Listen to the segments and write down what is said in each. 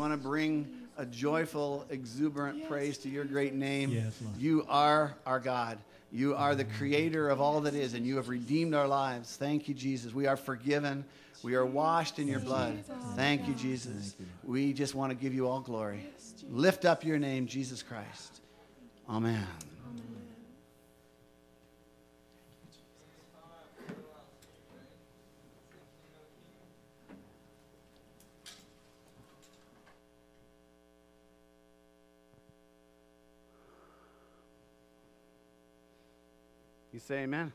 want to bring a joyful, exuberant praise to your great name. Yes, Lord. You are our God. You are the creator of all that is, and you have redeemed our lives. Thank you, Jesus. We are forgiven. We are washed in your blood. Thank you, Jesus. We just want to give you all glory. Lift up your name, Jesus Christ. Amen. You say amen.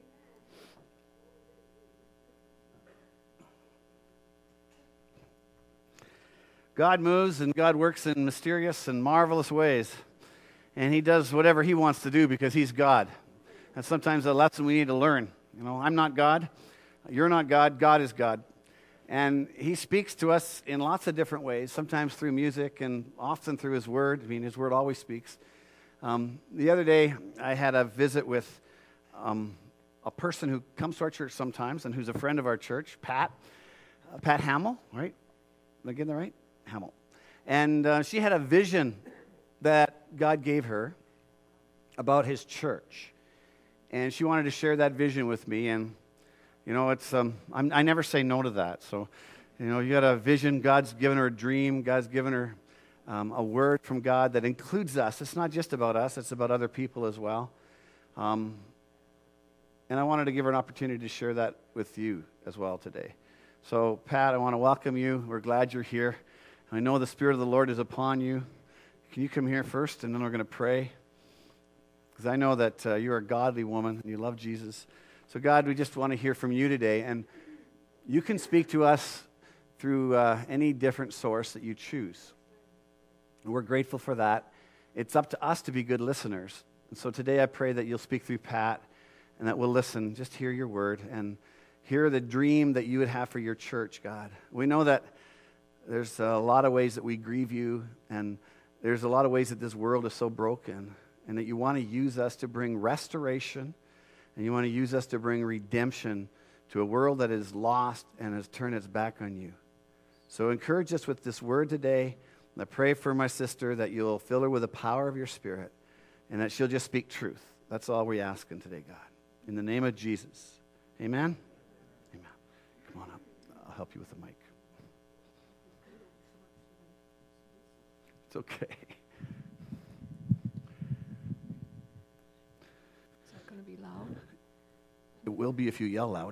God moves and God works in mysterious and marvelous ways. And he does whatever he wants to do because he's God. That's sometimes a lesson we need to learn. You know, I'm not God. You're not God. God is God. And he speaks to us in lots of different ways, sometimes through music and often through his word. I mean, his word always speaks. The other day, I had a visit with a person who comes to our church sometimes and who's a friend of our church, Pat Hamill, right? Did I get that right? Hamill. And she had a vision that God gave her about his church. And she wanted to share that vision with me. And, you know, it's I never say no to that. So, you know, you got a vision. God's given her a dream. God's given her a word from God that includes us. It's not just about us. It's about other people as well. And I wanted to give her an opportunity to share that with you as well today. So, Pat, I want to welcome you. We're glad you're here. I know the Spirit of the Lord is upon you. Can you come here first, and then we're going to pray? Because I know that you're a godly woman, and you love Jesus. So, God, we just want to hear from you today. And you can speak to us through any different source that you choose. And we're grateful for that. It's up to us to be good listeners. And so today I pray that you'll speak through Pat, and that we'll listen, just hear your word, and hear the dream that you would have for your church, God. We know that there's a lot of ways that we grieve you, and there's a lot of ways that this world is so broken, and that you want to use us to bring restoration, and you want to use us to bring redemption to a world that is lost and has turned its back on you. So encourage us with this word today. And I pray for my sister that you'll fill her with the power of your Spirit, and that she'll just speak truth. That's all we're asking today, God. In the name of Jesus. Amen? Amen. Come on up. I'll help you with the mic. It's okay. Is that going to be loud? It will be if you yell loud.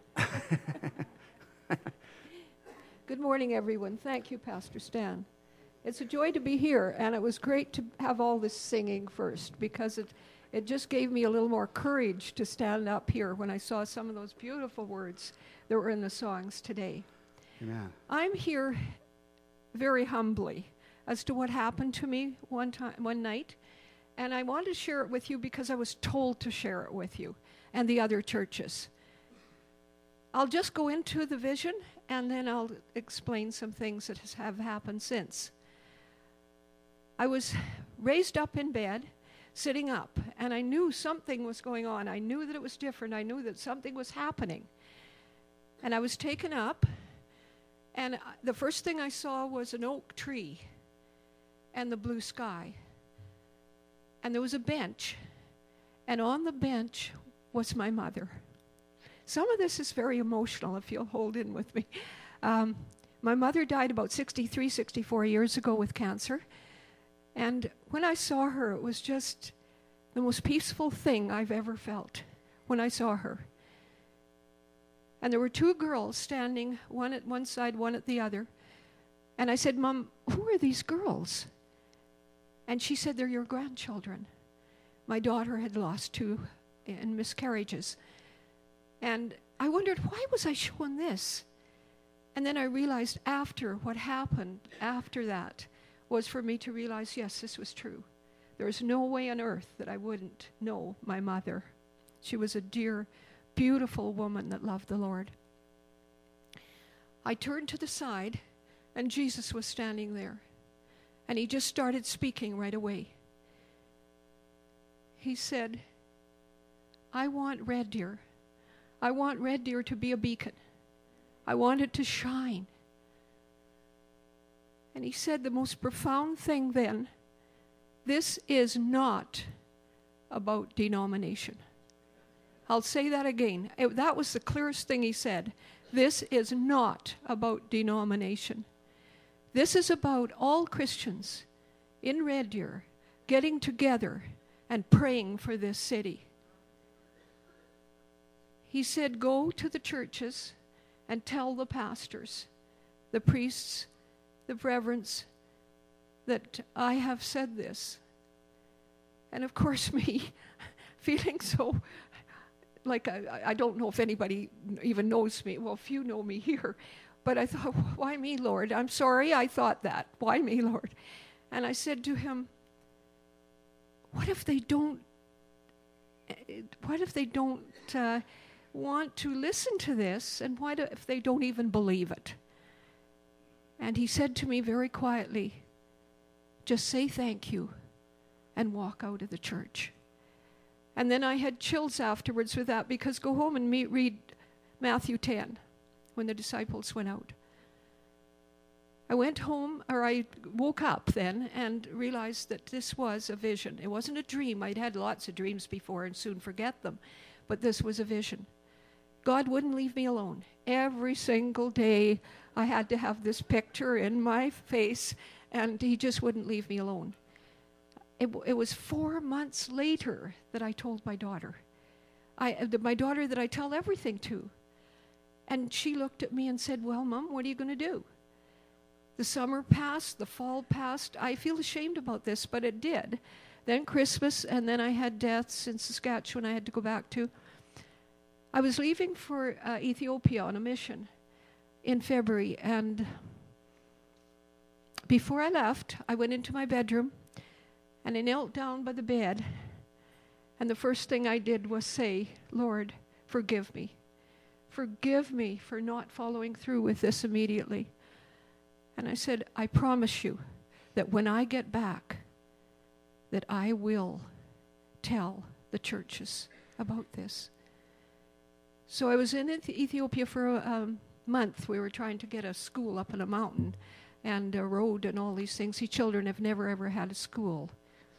Good morning, everyone. Thank you, Pastor Stan. It's a joy to be here, and it was great to have all this singing first, because it just gave me a little more courage to stand up here when I saw some of those beautiful words that were in the songs today. Amen. I'm here very humbly as to what happened to me one night, and I want to share it with you because I was told to share it with you and the other churches. I'll just go into the vision, and then I'll explain some things that have happened since. I was raised up in bed, sitting up, and I knew something was going on. I knew that it was different. I knew that something was happening. And I was taken up, and the first thing I saw was an oak tree and the blue sky. And there was a bench, and on the bench was my mother. Some of this is very emotional, if you'll hold in with me. My mother died about 63, 64 years ago with cancer. And when I saw her, it was just the most peaceful thing I've ever felt when I saw her. And there were two girls standing, one at one side, one at the other. And I said, "Mom, who are these girls?" And she said, "They're your grandchildren." My daughter had lost two in miscarriages. And I wondered, why was I shown this? And then I realized after what happened after that was for me to realize, yes, this was true. There is no way on earth that I wouldn't know my mother. She was a dear, beautiful woman that loved the Lord. I turned to the side, and Jesus was standing there. And he just started speaking right away. He said, "I want Red Deer. I want Red Deer to be a beacon. I want it to shine." And he said the most profound thing then, this is not about denomination. I'll say that again. That was the clearest thing he said. This is not about denomination. This is about all Christians in Red Deer getting together and praying for this city. He said, go to the churches and tell the pastors, the priests, the reverends, that I have said this. And of course me, feeling so, like I don't know if anybody even knows me. Well, few know me here. But I thought, why me, Lord? I'm sorry I thought that. Why me, Lord? And I said to him, what if they don't want to listen to this, and what if they don't even believe it? And he said to me very quietly, just say thank you and walk out of the church. And then I had chills afterwards with that, because go home and read Matthew 10 when the disciples went out. I went home, or I woke up then and realized that this was a vision. It wasn't a dream. I'd had lots of dreams before and soon forget them, but this was a vision. God wouldn't leave me alone. Every single day I had to have this picture in my face, and he just wouldn't leave me alone. It was 4 months later that I told my daughter. My daughter that I tell everything to. And she looked at me and said, well, Mom, what are you going to do? The summer passed, the fall passed. I feel ashamed about this, but it did. Then Christmas, and then I had deaths in Saskatchewan I had to go back to. I was leaving for Ethiopia on a mission in February, and before I left, I went into my bedroom, and I knelt down by the bed, and the first thing I did was say, Lord, forgive me. Forgive me for not following through with this immediately. And I said, I promise you that when I get back, that I will tell the churches about this. So I was in Ethiopia for a month. We were trying to get a school up in a mountain and a road and all these things. These children have never, ever had a school.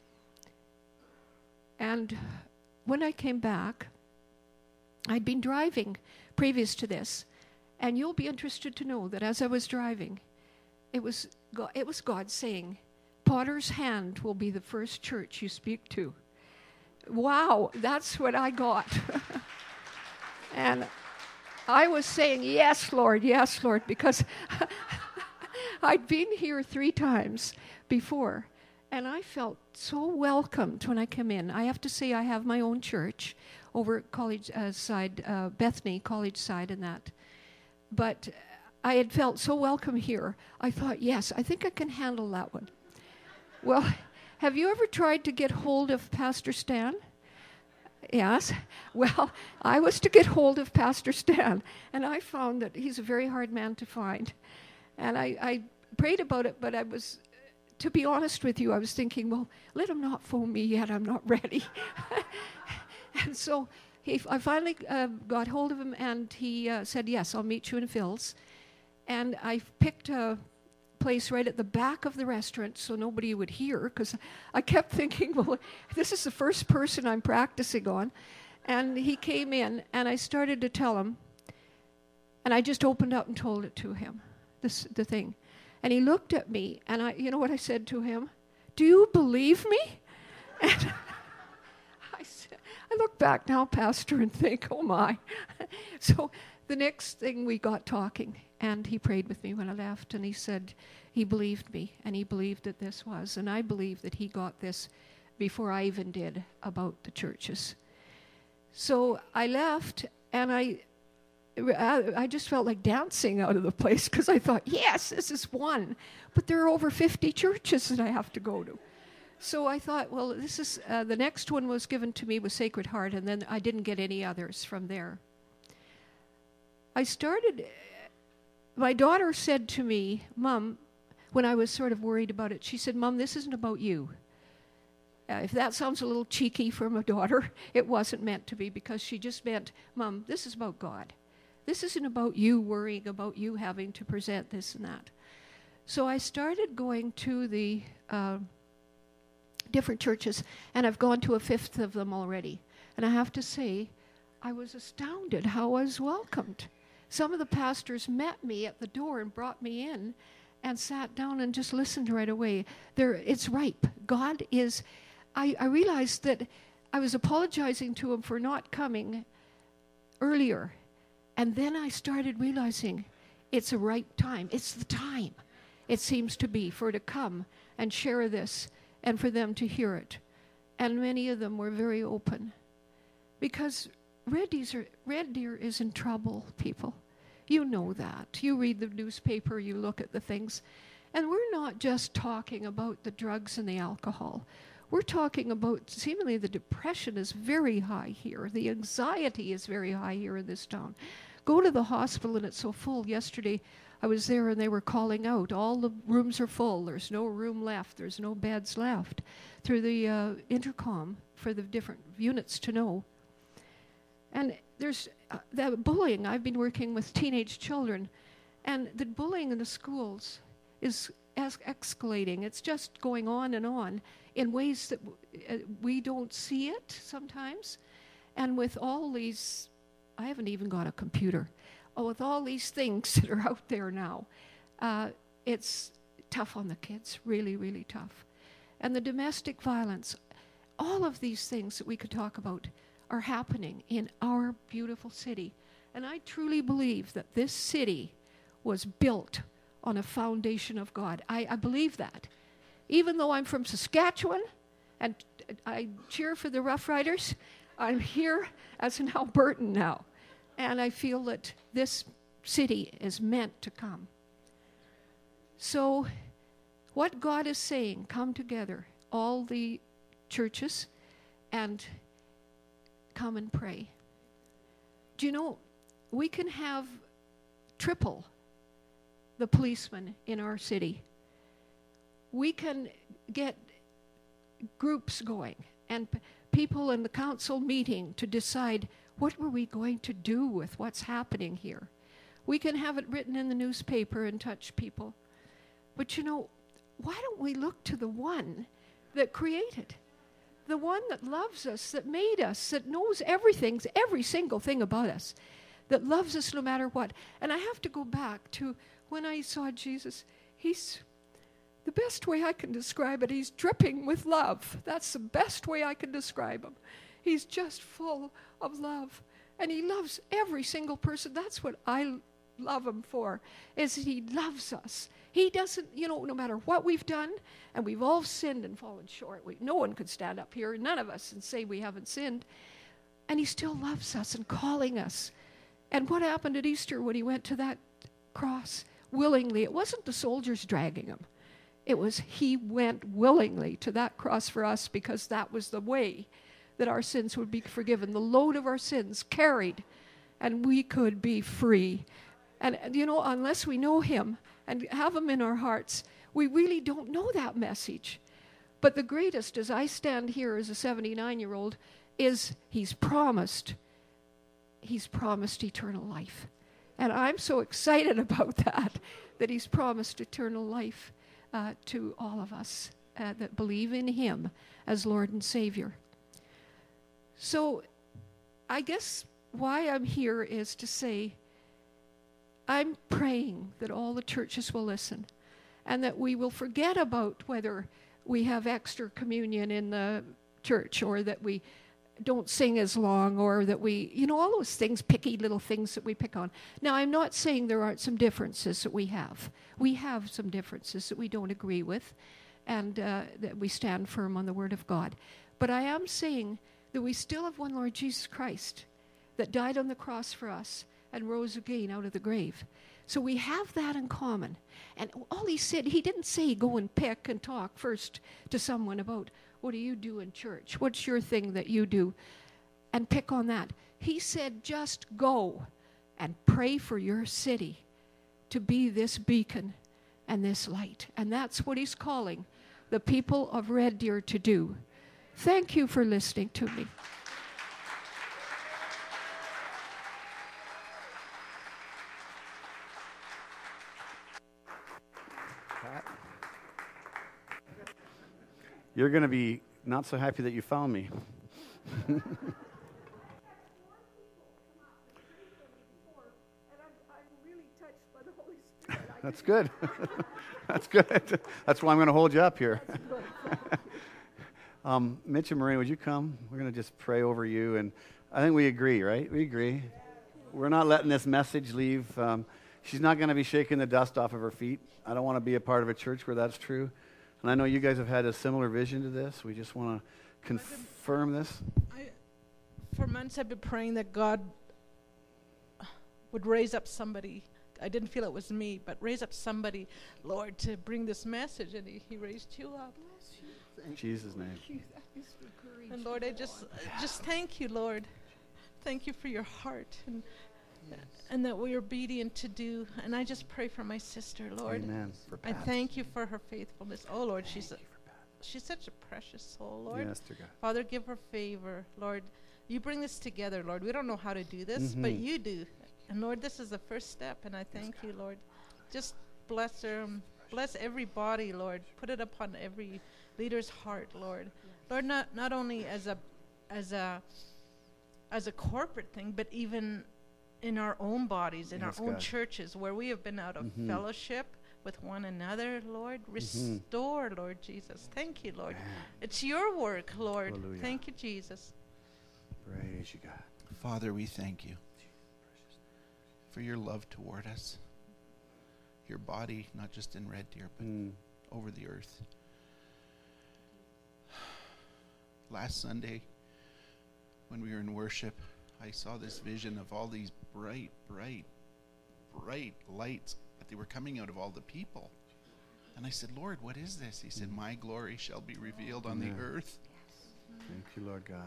And when I came back, I'd been driving previous to this. And you'll be interested to know that as I was driving, it was God saying, Potter's Hand will be the first church you speak to. Wow, that's what I got. And I was saying, yes, Lord, because I'd been here 3 times before, and I felt so welcomed when I came in. I have to say I have my own church over at College side, Bethany, College side and that. But I had felt so welcome here. I thought, yes, I think I can handle that one. Well, have you ever tried to get hold of Pastor Stan? Yes. Well, I was to get hold of Pastor Stan, and I found that he's a very hard man to find. And I prayed about it, but I was, to be honest with you, I was thinking, well, let him not phone me yet. I'm not ready. And so I finally got hold of him, and he said, yes, I'll meet you in Phil's. And I picked a place right at the back of the restaurant so nobody would hear, because I kept thinking, well, this is the first person I'm practicing on. And he came in, and I started to tell him, and I just opened up and told it to him, the thing. And he looked at me, and you know what I said to him? Do you believe me? And I look back now, Pastor, and think, oh my. So the next thing we got talking, and he prayed with me when I left, and he said he believed me, and he believed that this was, and I believe that he got this before I even did about the churches. So I left, and I just felt like dancing out of the place, because I thought, yes, this is one. But there are over 50 churches that I have to go to. So I thought, well, this is, the next one was given to me with Sacred Heart, and then I didn't get any others from there. My daughter said to me, Mom, when I was sort of worried about it, she said, Mom, this isn't about you. If that sounds a little cheeky from a daughter, it wasn't meant to be, because she just meant, Mom, this is about God. This isn't about you worrying about you having to present this and that. So I started going to the different churches, and I've gone to a fifth of them already. And I have to say, I was astounded how I was welcomed. Some of the pastors met me at the door and brought me in and sat down and just listened right away. It's ripe. God is, I realized that I was apologizing to him for not coming earlier. And then I started realizing it's a right time. It's the time, it seems to be, for to come and share this and for them to hear it. And many of them were very open. Because Red Deer is in trouble, people. You know that. You read the newspaper, you look at the things. And we're not just talking about the drugs and the alcohol. We're talking about, seemingly the depression is very high here. The anxiety is very high here in this town. Go to the hospital and it's so full. Yesterday I was there and they were calling out, all the rooms are full. There's no room left. There's no beds left. Through the intercom for the different units to know. And there's that bullying. I've been working with teenage children, and the bullying in the schools is escalating. It's just going on in ways that we don't see it sometimes. And with all these, I haven't even got a computer. With all these things that are out there now, it's tough on the kids, really, really tough. And the domestic violence, all of these things that we could talk about are happening in our beautiful city. And I truly believe that this city was built on a foundation of God. I believe that. Even though I'm from Saskatchewan and I cheer for the Rough Riders, I'm here as an Albertan now. And I feel that this city is meant to come. So what God is saying, come together, all the churches, and come and pray. Do you know, we can have triple the policemen in our city. We can get groups going and people in the council meeting to decide what were we going to do with what's happening here. We can have it written in the newspaper and touch people. But you know, why don't we look to the one that created? The one that loves us, that made us, that knows everything, every single thing about us, that loves us no matter what. And I have to go back to when I saw Jesus. He's, the best way I can describe it, he's dripping with love. That's the best way I can describe him. He's just full of love. And he loves every single person. That's what I love him for, is that he loves us. He doesn't, you know, no matter what we've done, and we've all sinned and fallen short. No one could stand up here, none of us, and say we haven't sinned. And he still loves us and calling us. And what happened at Easter when he went to that cross willingly? It wasn't the soldiers dragging him. It was he went willingly to that cross for us because that was the way that our sins would be forgiven. The load of our sins carried, and we could be free. And you know, unless we know him and have him in our hearts, we really don't know that message. But the greatest, as I stand here as a 79-year-old, is he's promised eternal life. And I'm so excited about that he's promised eternal life to all of us that believe in him as Lord and Savior. So I guess why I'm here is to say, I'm praying that all the churches will listen and that we will forget about whether we have extra communion in the church or that we don't sing as long or that we, you know, all those things, picky little things that we pick on. Now, I'm not saying there aren't some differences that we have. We have some differences that we don't agree with and that we stand firm on the Word of God. But I am saying that we still have one Lord Jesus Christ that died on the cross for us and rose again out of the grave. So we have that in common. And all he said, he didn't say go and pick and talk first to someone about what do you do in church? What's your thing that you do? And pick on that. He said just go and pray for your city to be this beacon and this light. And that's what he's calling the people of Red Deer to do. Thank you for listening to me. You're going to be not so happy that you found me. That's good. That's good. That's why I'm going to hold you up here. Mitch and Marie, would you come? We're going to just pray over you. And I think we agree, right? We agree. We're not letting this message leave. She's not going to be shaking the dust off of her feet. I don't want to be a part of a church where that's true. And I know you guys have had a similar vision to this. We just want to confirm this. For months I've been praying that God would raise up somebody. I didn't feel it was me, but raise up somebody, Lord, to bring this message. And he raised you up. In Jesus' name. And Lord, I just thank you, Lord. Thank you for your heart and that we're obedient to do. And I just pray for my sister, Lord. Amen. I thank you for her faithfulness. Oh, Lord, she's such a precious soul, Lord. Yes, dear God. Father, give her favor, Lord. You bring this together, Lord. We don't know how to do this, but you do. And Lord, this is the first step, and I thank you, Lord. Just bless her. Bless everybody, Lord. Put it upon every leader's heart, Lord. Lord, not only as a corporate thing, but even in our own bodies, in our own churches, where we have been out of fellowship with one another, Lord. Restore, Lord Jesus. Thank you, Lord. It's your work, Lord. Hallelujah. Thank you, Jesus. Praise you, God. Father, we thank you for your love toward us, your body, not just in Red Deer, but over the earth. Last Sunday, when we were in worship, I saw this vision of all these bright, bright, bright lights, but they were coming out of all the people. And I said, Lord, what is this? He said, my glory shall be revealed on the earth. Thank you, Lord God.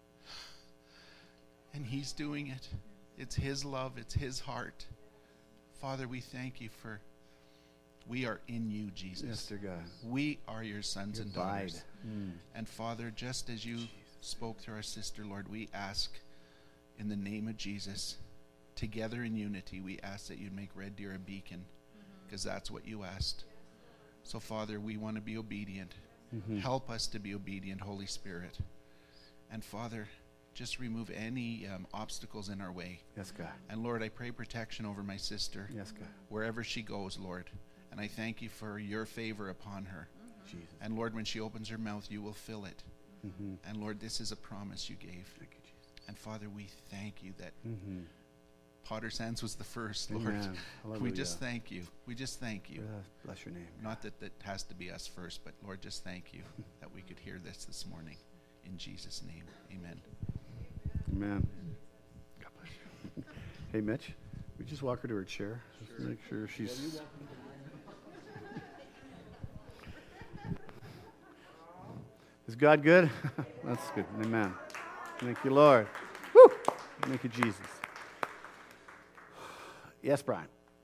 And he's doing it. It's his love. It's his heart. Father, we thank you for we are in you, Jesus. Yes, dear God. We are your sons and daughters. Mm. And Father, just as you spoke to our sister, Lord, we ask in the name of Jesus, together in unity, we ask that you'd make Red Deer a beacon, because that's what you asked. So, Father, we want to be obedient. Help us to be obedient, Holy Spirit. And, Father, just remove any obstacles in our way. Yes, God. And, Lord, I pray protection over my sister. Yes, God. Wherever she goes, Lord. And I thank you for your favor upon her. Jesus. And, Lord, when she opens her mouth, you will fill it. And, Lord, this is a promise you gave. Thank you, Jesus. And, Father, we thank you that Potter Sands was the first, Lord. Amen. We just thank you. We just thank you. Bless your name. Not that that has to be us first, but, Lord, just thank you that we could hear this morning. In Jesus' name, amen. Amen. God bless you. Hey, Mitch, we just walk her to her chair. Just make sure she's... Is God good? That's good. Amen. Thank you, Lord. Woo! Thank you, Jesus. Yes, Brian.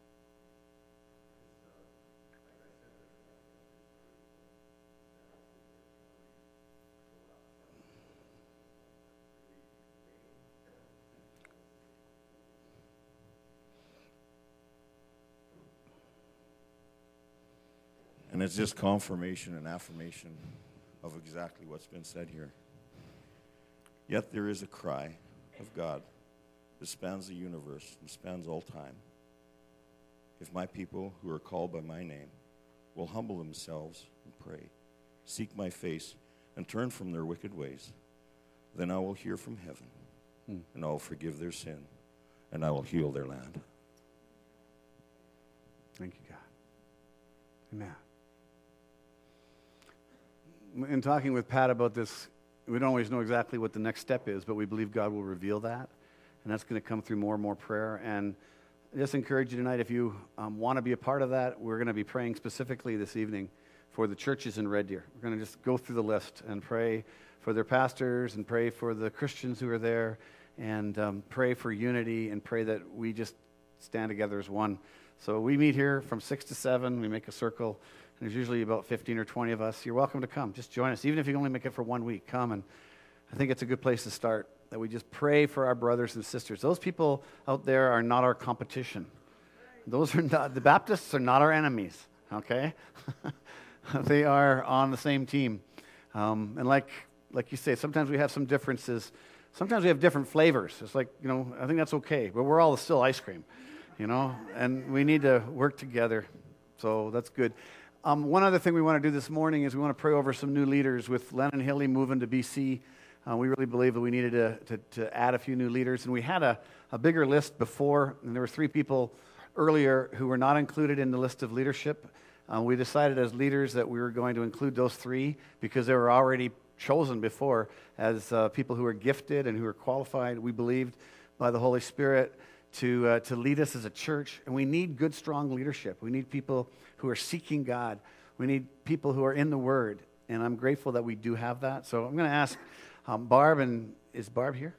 And it's just confirmation and affirmation of exactly what's been said here. Yet there is a cry of God that spans the universe and spans all time. If my people who are called by my name will humble themselves and pray, seek my face, and turn from their wicked ways, then I will hear from heaven, and I will forgive their sin, and I will heal their land. Thank you, God. Amen. In talking with Pat about this, we don't always know exactly what the next step is, but we believe God will reveal that, and that's going to come through more and more prayer. And I just encourage you tonight, if you want to be a part of that, we're going to be praying specifically this evening for the churches in Red Deer. We're going to just go through the list and pray for their pastors and pray for the Christians who are there and pray for unity and pray that we just stand together as one. So we meet here from 6 to 7. We make a circle. And there's usually about 15 or 20 of us. You're welcome to come. Just join us. Even if you can only make it for 1 week, come. And I think it's a good place to start, that we just pray for our brothers and sisters. Those people out there are not our competition. Those are not, the Baptists are not our enemies, okay? They are on the same team. And like you say, sometimes we have some differences. Sometimes we have different flavors. It's like, I think that's okay. But we're all still ice cream, and we need to work together. So that's good. One other thing we want to do this morning is we want to pray over some new leaders. With Len and Hilly moving to BC, we really believe that we needed to add a few new leaders. And we had a bigger list before, and there were 3 people earlier who were not included in the list of leadership. We decided as leaders that we were going to include those 3 because they were already chosen before as people who are gifted and who are qualified, we believed, by the Holy Spirit to lead us as a church. And we need good, strong leadership. We need people who are seeking God. We need people who are in the Word. And I'm grateful that we do have that. So I'm going to ask Barb, and is Barb here?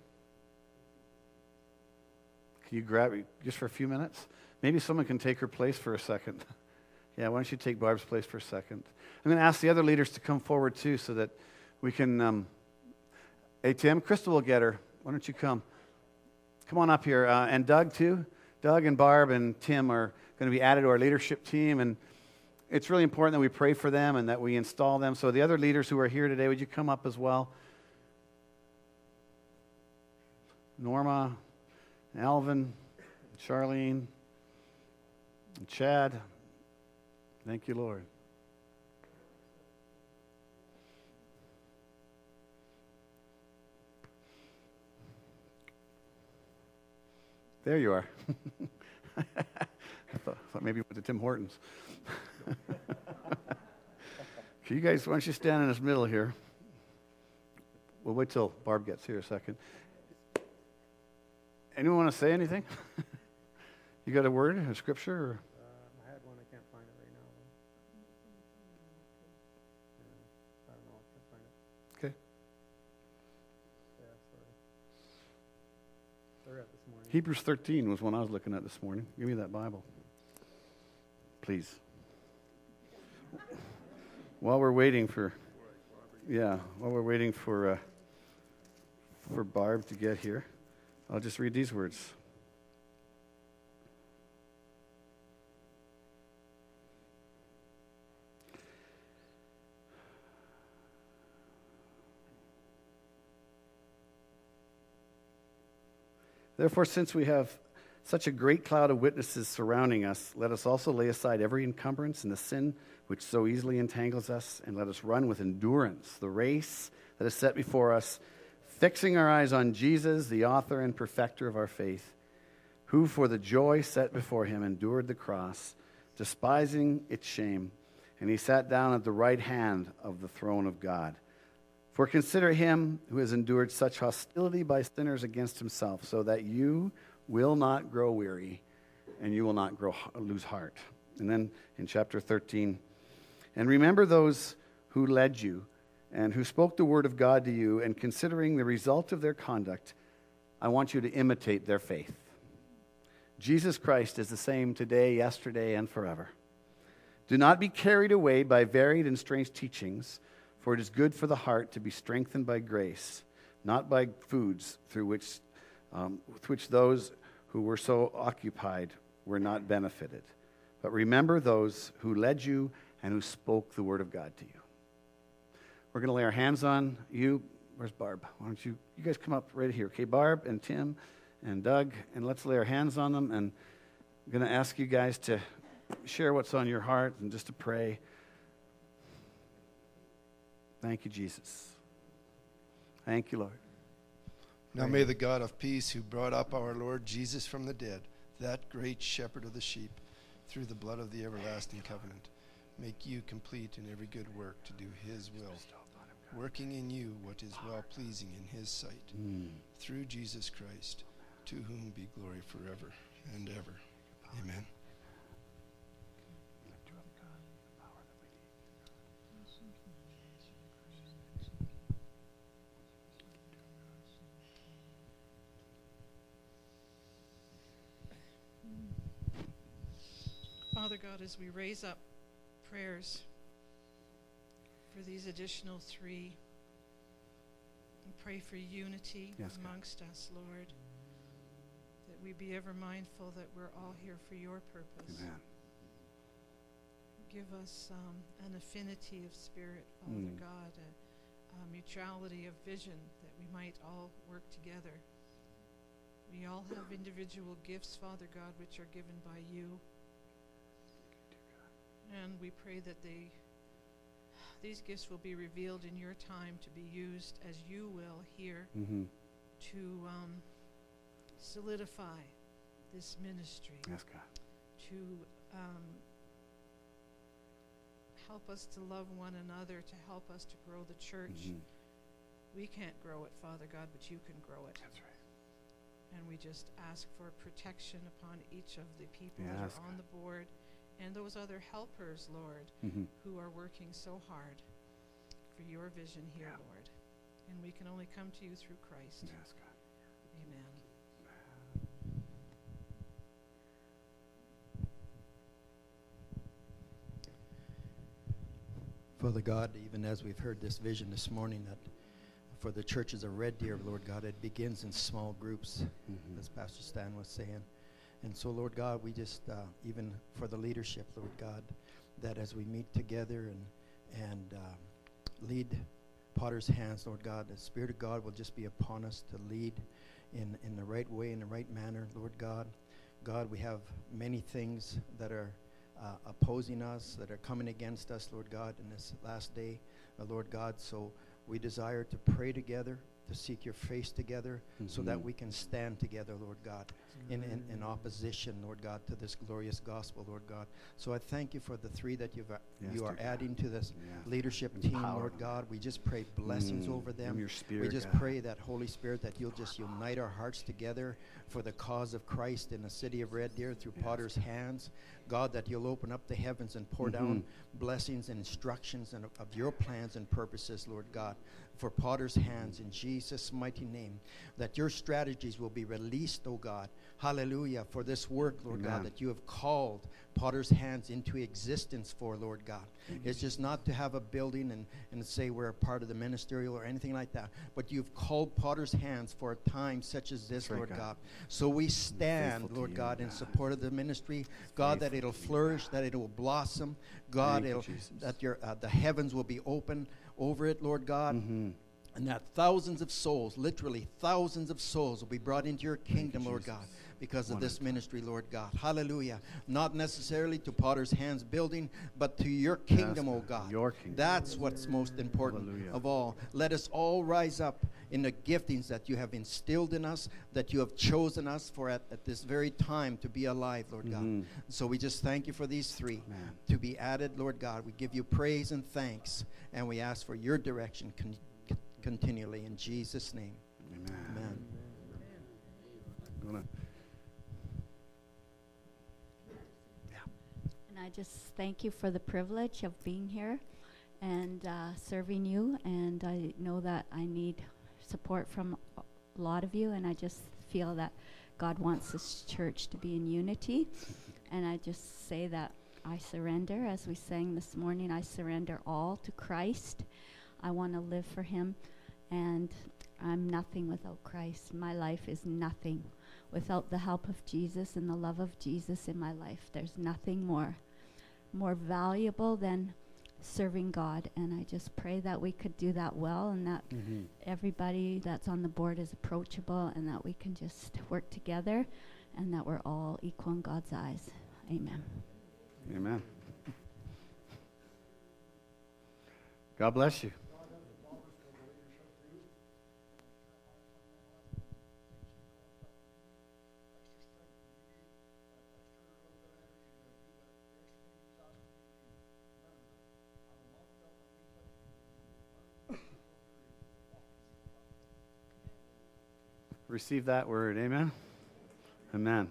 Can you grab it just for a few minutes? Maybe someone can take her place for a second. Yeah, why don't you take Barb's place for a second? I'm going to ask the other leaders to come forward too so that we can... Hey, Tim, Crystal will get her. Why don't you come? Come on up here. And Doug too. Doug and Barb and Tim are going to be added to our leadership team. And it's really important that we pray for them and that we install them. So the other leaders who are here today, would you come up as well? Norma, Alvin, Charlene, and Chad. Thank you, Lord. There you are. I thought maybe you went to Tim Hortons. You guys, why don't you stand in this middle here? We'll wait till Barb gets here a second. Anyone want to say anything? You got a word, a scripture? Or? I had one. I can't find it right now. I don't know. I can't find it. Okay. Yeah, sorry. I read this morning. Hebrews 13 was one I was looking at this morning. Give me that Bible, please. While we're waiting for Barb to get here, I'll just read these words. Therefore, since we have such a great cloud of witnesses surrounding us, let us also lay aside every encumbrance and the sin which so easily entangles us, and let us run with endurance the race that is set before us, fixing our eyes on Jesus, the author and perfecter of our faith, who for the joy set before him endured the cross, despising its shame, and he sat down at the right hand of the throne of God. For consider him who has endured such hostility by sinners against himself, so that you will not grow weary and you will not lose heart. And then in chapter 13, and remember those who led you and who spoke the word of God to you, and considering the result of their conduct, I want you to imitate their faith. Jesus Christ is the same today, yesterday, and forever. Do not be carried away by varied and strange teachings, for it is good for the heart to be strengthened by grace, not by foods through which those who were so occupied were not benefited. But remember those who led you and who spoke the word of God to you. We're going to lay our hands on you. Where's Barb? Why don't you guys come up right here. Okay, Barb and Tim and Doug, and let's lay our hands on them. And I'm going to ask you guys to share what's on your heart and just to pray. Thank you, Jesus. Thank you, Lord. Now may the God of peace, who brought up our Lord Jesus from the dead, that great shepherd of the sheep, through the blood of the everlasting covenant, make you complete in every good work to do his will, working in you what is well-pleasing in his sight, through Jesus Christ, to whom be glory forever and ever. Amen. Father God, as we raise up prayers for these additional 3, and pray for unity amongst us, Lord, that we be ever mindful that we're all here for your purpose. Amen. Give us an affinity of spirit, Father God, mutuality of vision, that we might all work together. We all have individual gifts, Father God, which are given by you. And we pray that these gifts will be revealed in your time to be used as you will here to solidify this ministry. Yes, God. To help us to love one another, to help us to grow the church. We can't grow it, Father God, but you can grow it. That's right. And we just ask for protection upon each of the people Yes, that are on the board and those other helpers, Lord, who are working so hard for your vision here, Lord. And we can only come to you through Christ. Yes, God. Amen. Father God, even as we've heard this vision this morning, that for the churches of Red Deer, Lord God, it begins in small groups, as Pastor Stan was saying. And so, Lord God, we just, even for the leadership, Lord God, that as we meet together and lead Potter's hands, Lord God, the Spirit of God will just be upon us to lead in the right way, in the right manner, Lord God. God, we have many things that are opposing us, that are coming against us, Lord God, in this last day, Lord God. So we desire to pray together, to seek your face together, so that we can stand together, Lord God, in opposition, Lord God, to this glorious gospel, Lord God. So I thank you for the three that you are adding to this leadership team, Lord God. We just pray blessings over them. Your Spirit, we just God. pray that, Holy Spirit, that you'll just unite our hearts together for the cause of Christ in the city of Red Deer through Potter's hands. God, that you'll open up the heavens and pour down blessings and instructions and of your plans and purposes, Lord God, for Potter's hands in Jesus' mighty name. That your strategies will be released, oh God. Hallelujah. For this work, Lord God, that you have called Potter's hands into existence for, Lord God. It's just not to have a building and say we're a part of the ministerial or anything like that, but you've called Potter's hands for a time such as this, Lord God. So we stand, Lord God, in support of the ministry, God, that it'll flourish, that it will blossom, God, that the heavens will be open over it, Lord God. And that thousands of souls, literally thousands of souls, will be brought into your kingdom, Lord God, because of this ministry, Lord God. Hallelujah. Not necessarily to Potter's Hands building, but to your kingdom, oh God. Your kingdom. That's what's most important of all. Let us all rise up in the giftings that you have instilled in us, that you have chosen us for at this very time to be alive, Lord God. So we just thank you for these three to be added, Lord God. We give you praise and thanks, and we ask for your direction continually in Jesus' name. Amen. And I just thank you for the privilege of being here and serving you. And I know that I need support from a lot of you, and I just feel that God wants this church to be in unity. And I just say that I surrender, as we sang this morning, I surrender all to Christ. I want to live for him. And I'm nothing without Christ. My life is nothing without the help of Jesus and the love of Jesus in my life. There's nothing more valuable than serving God. And I just pray that we could do that well, and that everybody that's on the board is approachable, and that we can just work together, and that we're all equal in God's eyes. Amen. Amen. God bless you. Receive that word. Amen. Amen.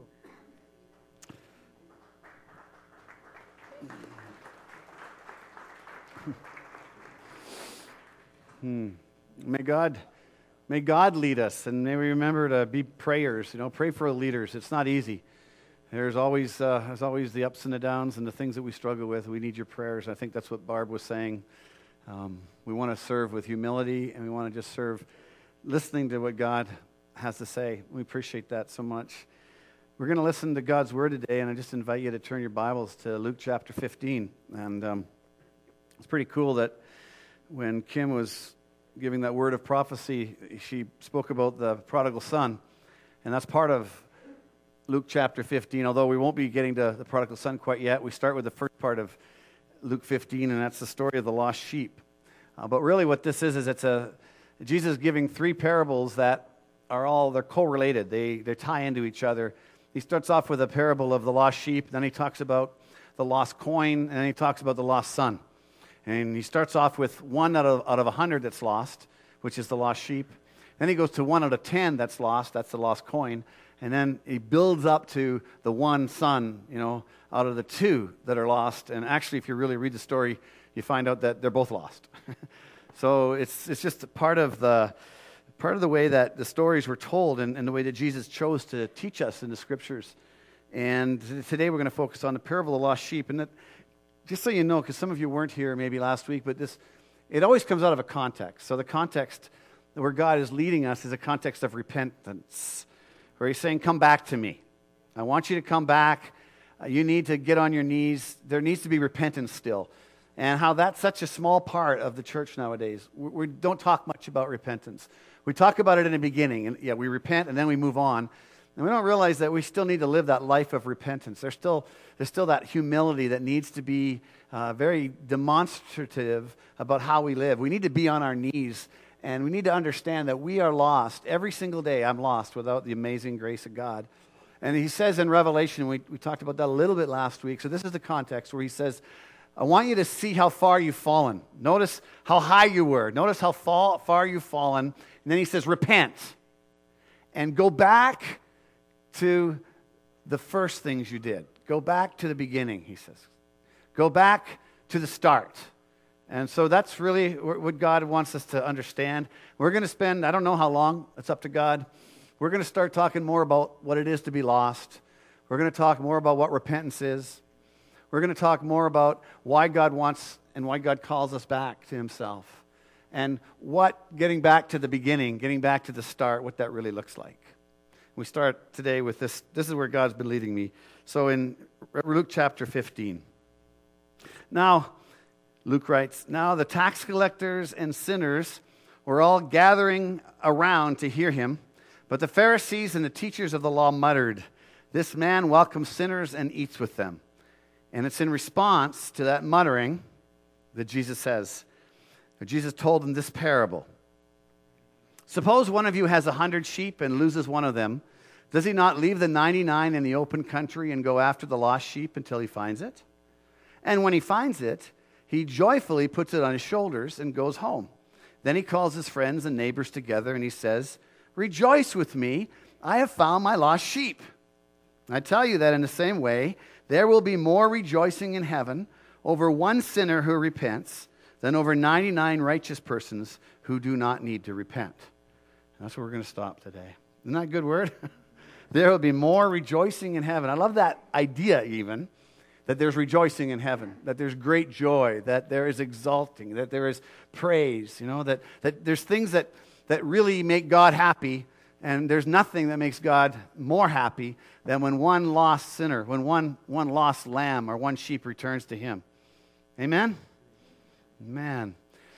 May God lead us, and may we remember to be prayers. Pray for our leaders. It's not easy. There's always the ups and the downs and the things that we struggle with. We need your prayers. I think that's what Barb was saying. We want to serve with humility, and we want to just serve listening to what God has to say. We appreciate that so much. We're going to listen to God's word today, and I just invite you to turn your Bibles to Luke chapter 15. And it's pretty cool that when Kim was giving that word of prophecy, she spoke about the prodigal son, and that's part of Luke chapter 15, although we won't be getting to the prodigal son quite yet. We start with the first part of Luke 15, and that's the story of the lost sheep. But really what this is it's Jesus giving three parables that they're correlated. They tie into each other. He starts off with a parable of the lost sheep, then he talks about the lost coin, and then he talks about the lost son. And he starts off with 1 out of 100 that's lost, which is the lost sheep. Then he goes to 1 out of 10 that's lost, that's the lost coin. And then he builds up to the one son, out of the 2 that are lost. And actually, if you really read the story, you find out that they're both lost. So it's just part of the way that the stories were told and the way that Jesus chose to teach us in the Scriptures. And today we're going to focus on the parable of the lost sheep. And that, just so you know, because some of you weren't here maybe last week, but it always comes out of a context. So the context where God is leading us is a context of repentance, where he's saying, come back to me. I want you to come back. You need to get on your knees. There needs to be repentance still. And how that's such a small part of the church nowadays. We don't talk much about repentance. We talk about it in the beginning. And we repent and then we move on. And we don't realize that we still need to live that life of repentance. There's still that humility that needs to be very demonstrative about how we live. We need to be on our knees. And we need to understand that we are lost. Every single day I'm lost without the amazing grace of God. And he says in Revelation, we talked about that a little bit last week, so this is the context where he says, I want you to see how far you've fallen. Notice how high you were. Notice how far you've fallen. And then he says, repent. And go back to the first things you did. Go back to the beginning, he says. Go back to the start. And so that's really what God wants us to understand. We're going to spend, I don't know how long, it's up to God. We're going to start talking more about what it is to be lost. We're going to talk more about what repentance is. We're going to talk more about why God wants and why God calls us back to himself. And what getting back to the beginning, getting back to the start, what that really looks like. We start today with this. This is where God's been leading me. So in Luke chapter 15. Now, Luke writes, now the tax collectors and sinners were all gathering around to hear him, but the Pharisees and the teachers of the law muttered, this man welcomes sinners and eats with them. And it's in response to that muttering that Jesus says, Jesus told them this parable. Suppose one of you has 100 sheep and loses one of them. Does he not leave the 99 in the open country and go after the lost sheep until he finds it? And when he finds it, he joyfully puts it on his shoulders and goes home. Then he calls his friends and neighbors together and he says, rejoice with me, I have found my lost sheep. I tell you that in the same way, there will be more rejoicing in heaven over one sinner who repents than over 99 righteous persons who do not need to repent. And that's where we're going to stop today. Isn't that a good word? There will be more rejoicing in heaven. I love that idea even, that there's rejoicing in heaven, that there's great joy, that there is exalting, that there is praise, that there's things that really make God happy, and there's nothing that makes God more happy than when one lost sinner, when one lost lamb or one sheep returns to him. Amen? Man.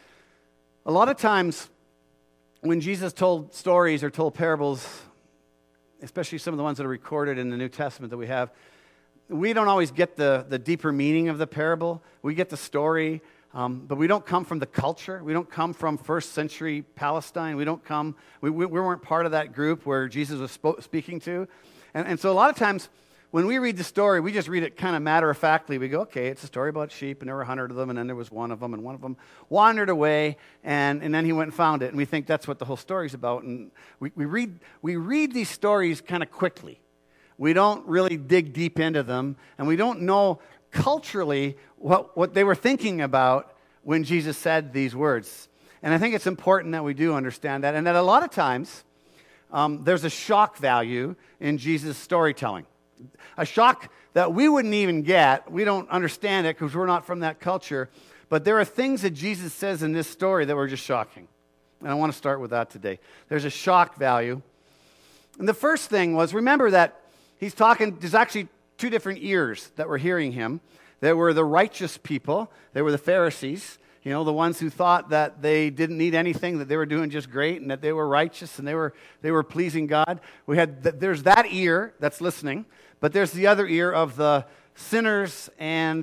A lot of times when Jesus told stories or told parables, especially some of the ones that are recorded in the New Testament that we have, we don't always get the deeper meaning of the parable. We get the story, but we don't come from the culture. We don't come from first century Palestine. We weren't part of that group where Jesus was speaking to. And so a lot of times when we read the story, we just read it kind of matter-of-factly. We go, okay, it's a story about sheep, and there were 100 of them, and then there was one of them, and one of them wandered away, and then he went and found it. And we think that's what the whole story's about. And we read these stories kind of quickly. We don't really dig deep into them, and we don't know culturally what they were thinking about when Jesus said these words. And I think it's important that we do understand that, and that a lot of times there's a shock value in Jesus' storytelling. A shock that we wouldn't even get. We don't understand it because we're not from that culture. But there are things that Jesus says in this story that were just shocking. And I want to start with that today. There's a shock value. And the first thing was, remember that he's talking, there's actually two different ears that were hearing him. There were the righteous people. There were the Pharisees. You know, the ones who thought that they didn't need anything, that they were doing just great, and that they were righteous, and they were pleasing God. There's that ear that's listening, but there's the other ear of the sinners and,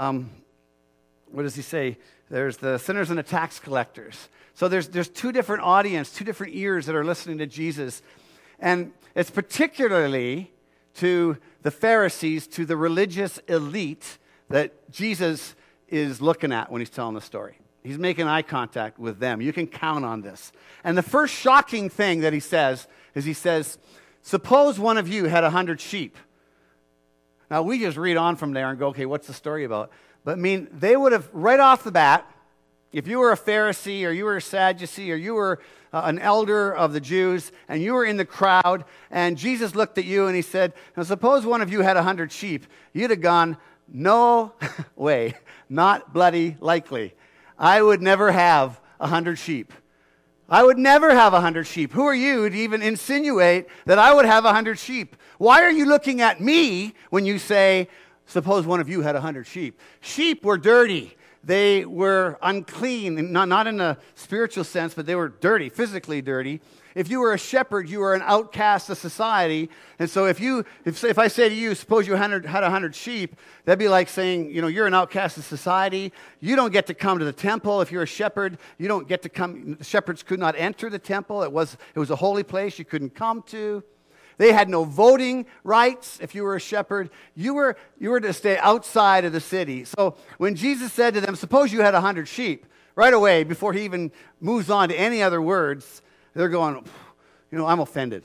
what does he say? There's the sinners and the tax collectors. So there's two different audience, two different ears that are listening to Jesus. And it's particularly to the Pharisees, to the religious elite that Jesus is looking at when he's telling the story. He's making eye contact with them. You can count on this. And the first shocking thing that he says is he says, suppose one of you had 100 sheep. Now, we just read on from there and go, okay, what's the story about? But I mean, they would have, right off the bat, if you were a Pharisee or you were a Sadducee or you were an elder of the Jews and you were in the crowd and Jesus looked at you and he said, now suppose one of you had 100 sheep, you'd have gone, no way, not bloody likely. I would never have 100 sheep. I would never have 100 sheep. Who are you to even insinuate that I would have 100 sheep? Why are you looking at me when you say, suppose one of you had 100 sheep? Sheep were dirty. They were unclean, not in a spiritual sense, but they were dirty, physically dirty. If you were a shepherd, you were an outcast of society. And so if I say to you, suppose you had 100 sheep, that'd be like saying, you know, you're an outcast of society. You don't get to come to the temple. If you're a shepherd, you don't get to come. Shepherds could not enter the temple. It was a holy place you couldn't come to. They had no voting rights. If you were a shepherd, you were to stay outside of the city. So when Jesus said to them, suppose you had 100 sheep, right away, before he even moves on to any other words, they're going, you know, I'm offended.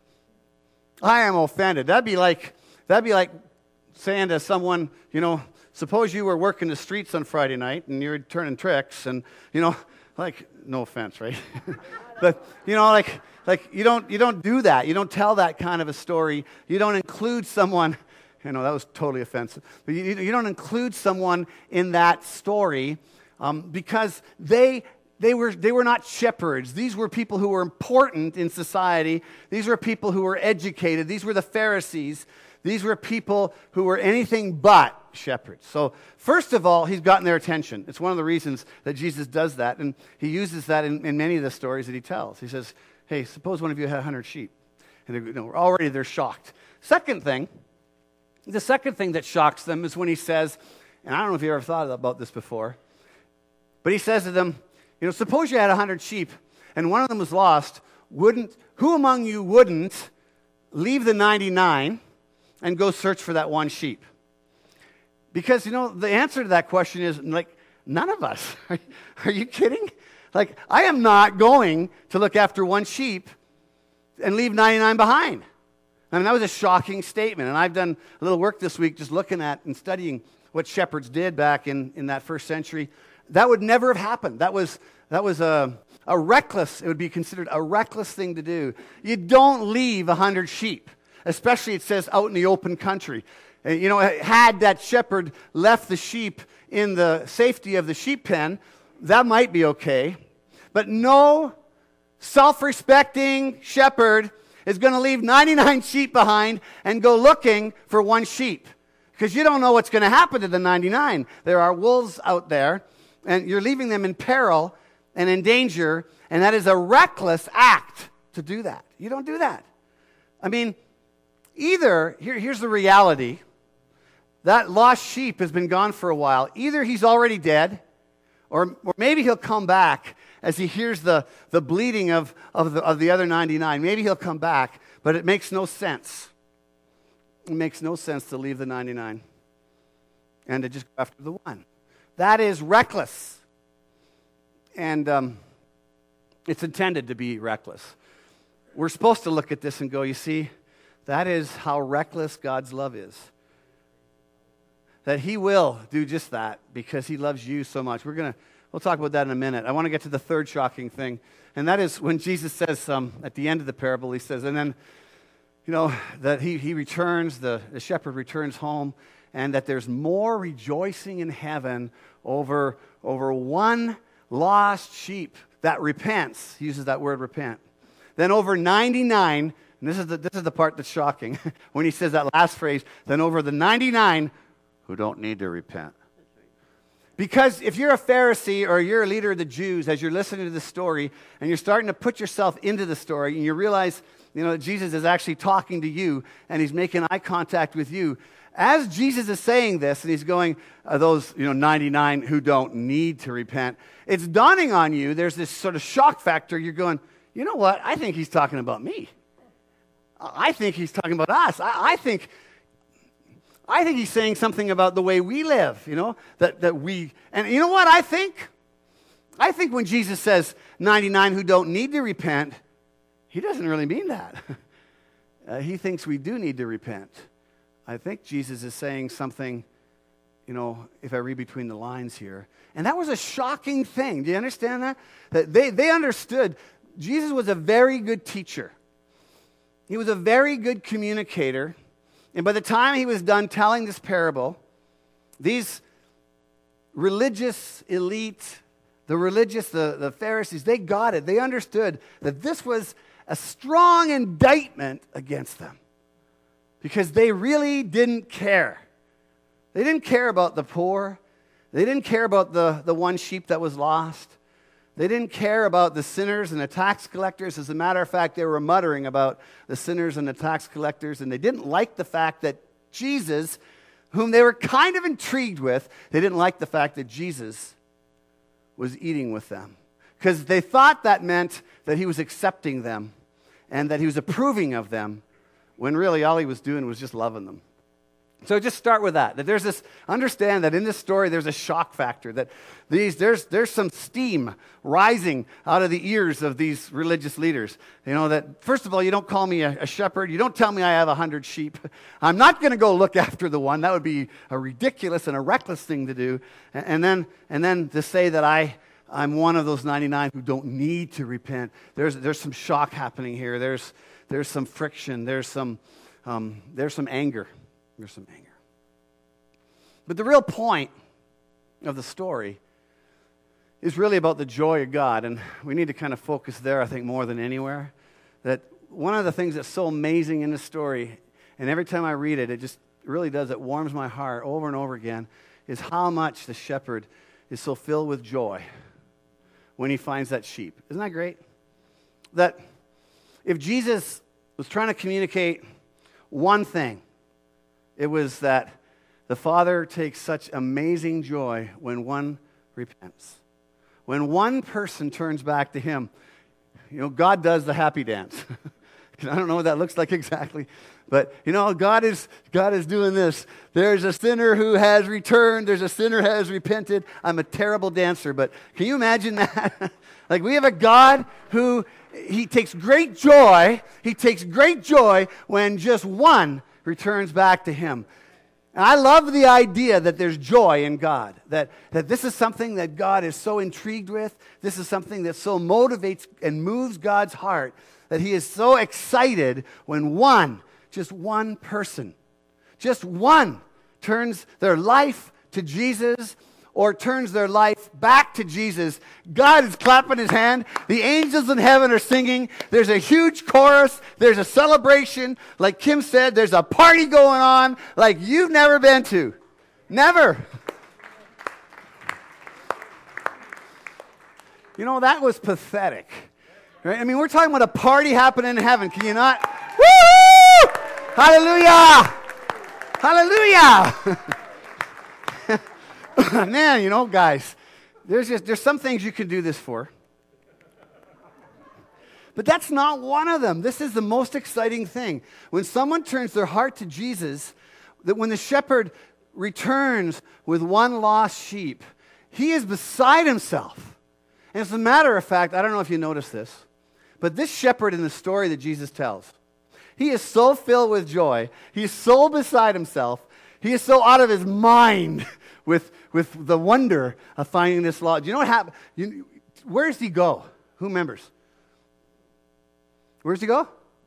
I am offended. That'd be like saying to someone, you know, suppose you were working the streets on Friday night and you're turning tricks and, you know, like, no offense, right? But, you know, like you don't do that. You don't tell that kind of a story. You don't include someone, you know, that was totally offensive. But you don't include someone in that story because they were not shepherds. These were people who were important in society. These were people who were educated. These were the Pharisees. These were people who were anything but shepherds. So first of all, he's gotten their attention. It's one of the reasons that Jesus does that, and he uses that in many of the stories that he tells. He says, hey, suppose one of you had 100 sheep. And they're shocked. The second thing that shocks them is when he says, and I don't know if you ever thought about this before, but he says to them, you know, suppose you had 100 sheep and one of them was lost, who among you wouldn't leave the 99 and go search for that one sheep? Because, you know, the answer to that question is, like, none of us. Are you kidding? Like, I am not going to look after one sheep and leave 99 behind. I mean, that was a shocking statement. And I've done a little work this week just looking at and studying what shepherds did back in that first century. That would never have happened. That was a reckless, it would be considered a reckless thing to do. You don't leave 100 sheep, especially, it says, out in the open country. You know, had that shepherd left the sheep in the safety of the sheep pen, that might be okay. But no self-respecting shepherd is going to leave 99 sheep behind and go looking for one sheep. Because you don't know what's going to happen to the 99. There are wolves out there, and you're leaving them in peril and in danger, and that is a reckless act to do that. You don't do that. I mean, here's the reality. That lost sheep has been gone for a while. Either he's already dead, or maybe he'll come back as he hears the bleating of the other 99. Maybe he'll come back, but it makes no sense. It makes no sense to leave the 99 and to just go after the one. That is reckless. And it's intended to be reckless. We're supposed to look at this and go, you see, that is how reckless God's love is. That he will do just that because he loves you so much. We'll talk about that in a minute. I want to get to the third shocking thing, and that is when Jesus says at the end of the parable, he says, and then, you know, that he returns, the shepherd returns home, and that there's more rejoicing in heaven over one lost sheep that repents. He uses that word, repent. Then over 99, and this is the part that's shocking, when he says that last phrase, then over the 99 who don't need to repent. Because if you're a Pharisee or you're a leader of the Jews, as you're listening to the story and you're starting to put yourself into the story and you realize, that Jesus is actually talking to you and he's making eye contact with you, as Jesus is saying this and he's going, those 99 who don't need to repent, it's dawning on you, there's this sort of shock factor. You're going, you know what? I think he's talking about me. I think he's talking about us. I think he's saying something about the way we live, that we, and you know what I think? I think when Jesus says 99 who don't need to repent, he doesn't really mean that. He thinks we do need to repent. I think Jesus is saying something, if I read between the lines here. And that was a shocking thing. Do you understand that? That they understood Jesus was a very good teacher. He was a very good communicator. And by the time he was done telling this parable, these religious elite, the Pharisees, they got it. They understood that this was a strong indictment against them because they really didn't care. They didn't care about the poor. They didn't care about the one sheep that was lost. They didn't care about the sinners and the tax collectors. As a matter of fact, they were muttering about the sinners and the tax collectors, and they didn't like the fact that Jesus, whom they were kind of intrigued with, they didn't like the fact that Jesus was eating with them. Because they thought that meant that he was accepting them and that he was approving of them, when really all he was doing was just loving them. So just start with that there's this, understand that in this story there's a shock factor, that there's some steam rising out of the ears of these religious leaders. That first of all, you don't call me a shepherd, you don't tell me I have 100 sheep. I'm not going to go look after the one. That would be a ridiculous and a reckless thing to do. And then to say that I'm one of those 99 who don't need to repent. There's some shock happening here. There's some friction. There's some anger. There's some anger. But the real point of the story is really about the joy of God. And we need to kind of focus there, I think, more than anywhere. That one of the things that's so amazing in this story, and every time I read it, it just really does, it warms my heart over and over again, is how much the shepherd is so filled with joy when he finds that sheep. Isn't that great? That if Jesus was trying to communicate one thing, it was that the Father takes such amazing joy when one repents. When one person turns back to him. God does the happy dance. I don't know what that looks like exactly. But, God is doing this. There's a sinner who has returned. There's a sinner who has repented. I'm a terrible dancer, but can you imagine that? Like, we have a God who, he takes great joy. He takes great joy when just one returns back to him. And I love the idea that there's joy in God, that this is something that God is so intrigued with. This is something that so motivates and moves God's heart, that he is so excited when just one person, just one turns their life to Jesus or turns their life back to Jesus. God is clapping his hand. The angels in heaven are singing. There's a huge chorus. There's a celebration. Like Kim said, there's a party going on like you've never been to. Never. That was pathetic. Right? I mean, we're talking about a party happening in heaven. Can you not? Woo! Hallelujah! Hallelujah! Man, guys, there's some things you can do this for. But that's not one of them. This is the most exciting thing. When someone turns their heart to Jesus, that when the shepherd returns with one lost sheep, he is beside himself. And as a matter of fact, I don't know if you noticed this, but this shepherd in the story that Jesus tells, he is so filled with joy. He is so beside himself. He is so out of his mind with the wonder of finding this law. Do you know what happened? Where does he go? Who remembers? Where does he go?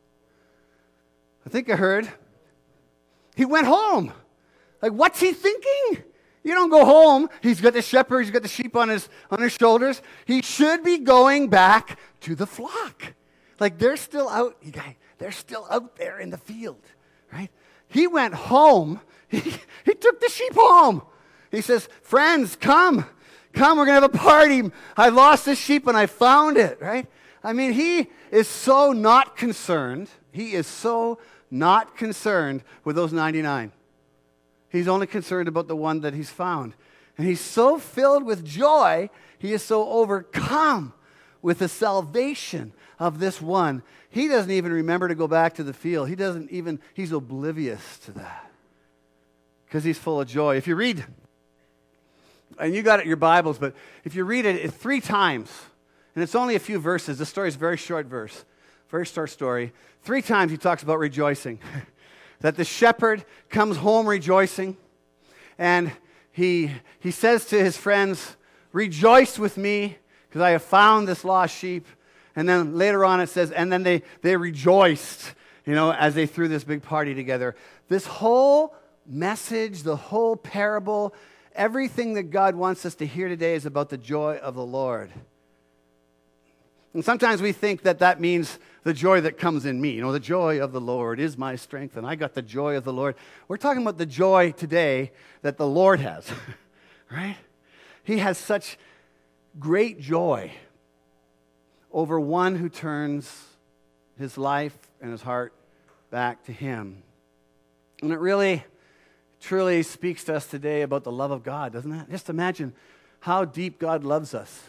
I think I heard. He went home. Like, what's he thinking? You don't go home. He's got the shepherd. He's got the sheep on his shoulders. He should be going back to the flock. Like, they're still out. They're still out there in the field, right? He went home. He took the sheep home. He says, friends, come. Come, we're going to have a party. I lost this sheep and I found it, right? I mean, he is so not concerned. He is so not concerned with those 99. He's only concerned about the one that he's found. And he's so filled with joy, he is so overcome with the salvation of this one. He doesn't even remember to go back to the field. He's oblivious to that because he's full of joy. If you read, and you got it in your Bibles, but if you read it 3 times, and it's only a few verses, the story is a very short verse, very short story. 3 times he talks about rejoicing. That the shepherd comes home rejoicing, and he says to his friends, rejoice with me, because I have found this lost sheep. And then later on it says, and then they rejoiced, as they threw this big party together. This whole message, the whole parable, everything that God wants us to hear today is about the joy of the Lord. And sometimes we think that means the joy that comes in me. The joy of the Lord is my strength, and I got the joy of the Lord. We're talking about the joy today that the Lord has, right? He has such great joy over one who turns his life and his heart back to him. And it really, truly speaks to us today about the love of God, doesn't it? Just imagine how deep God loves us.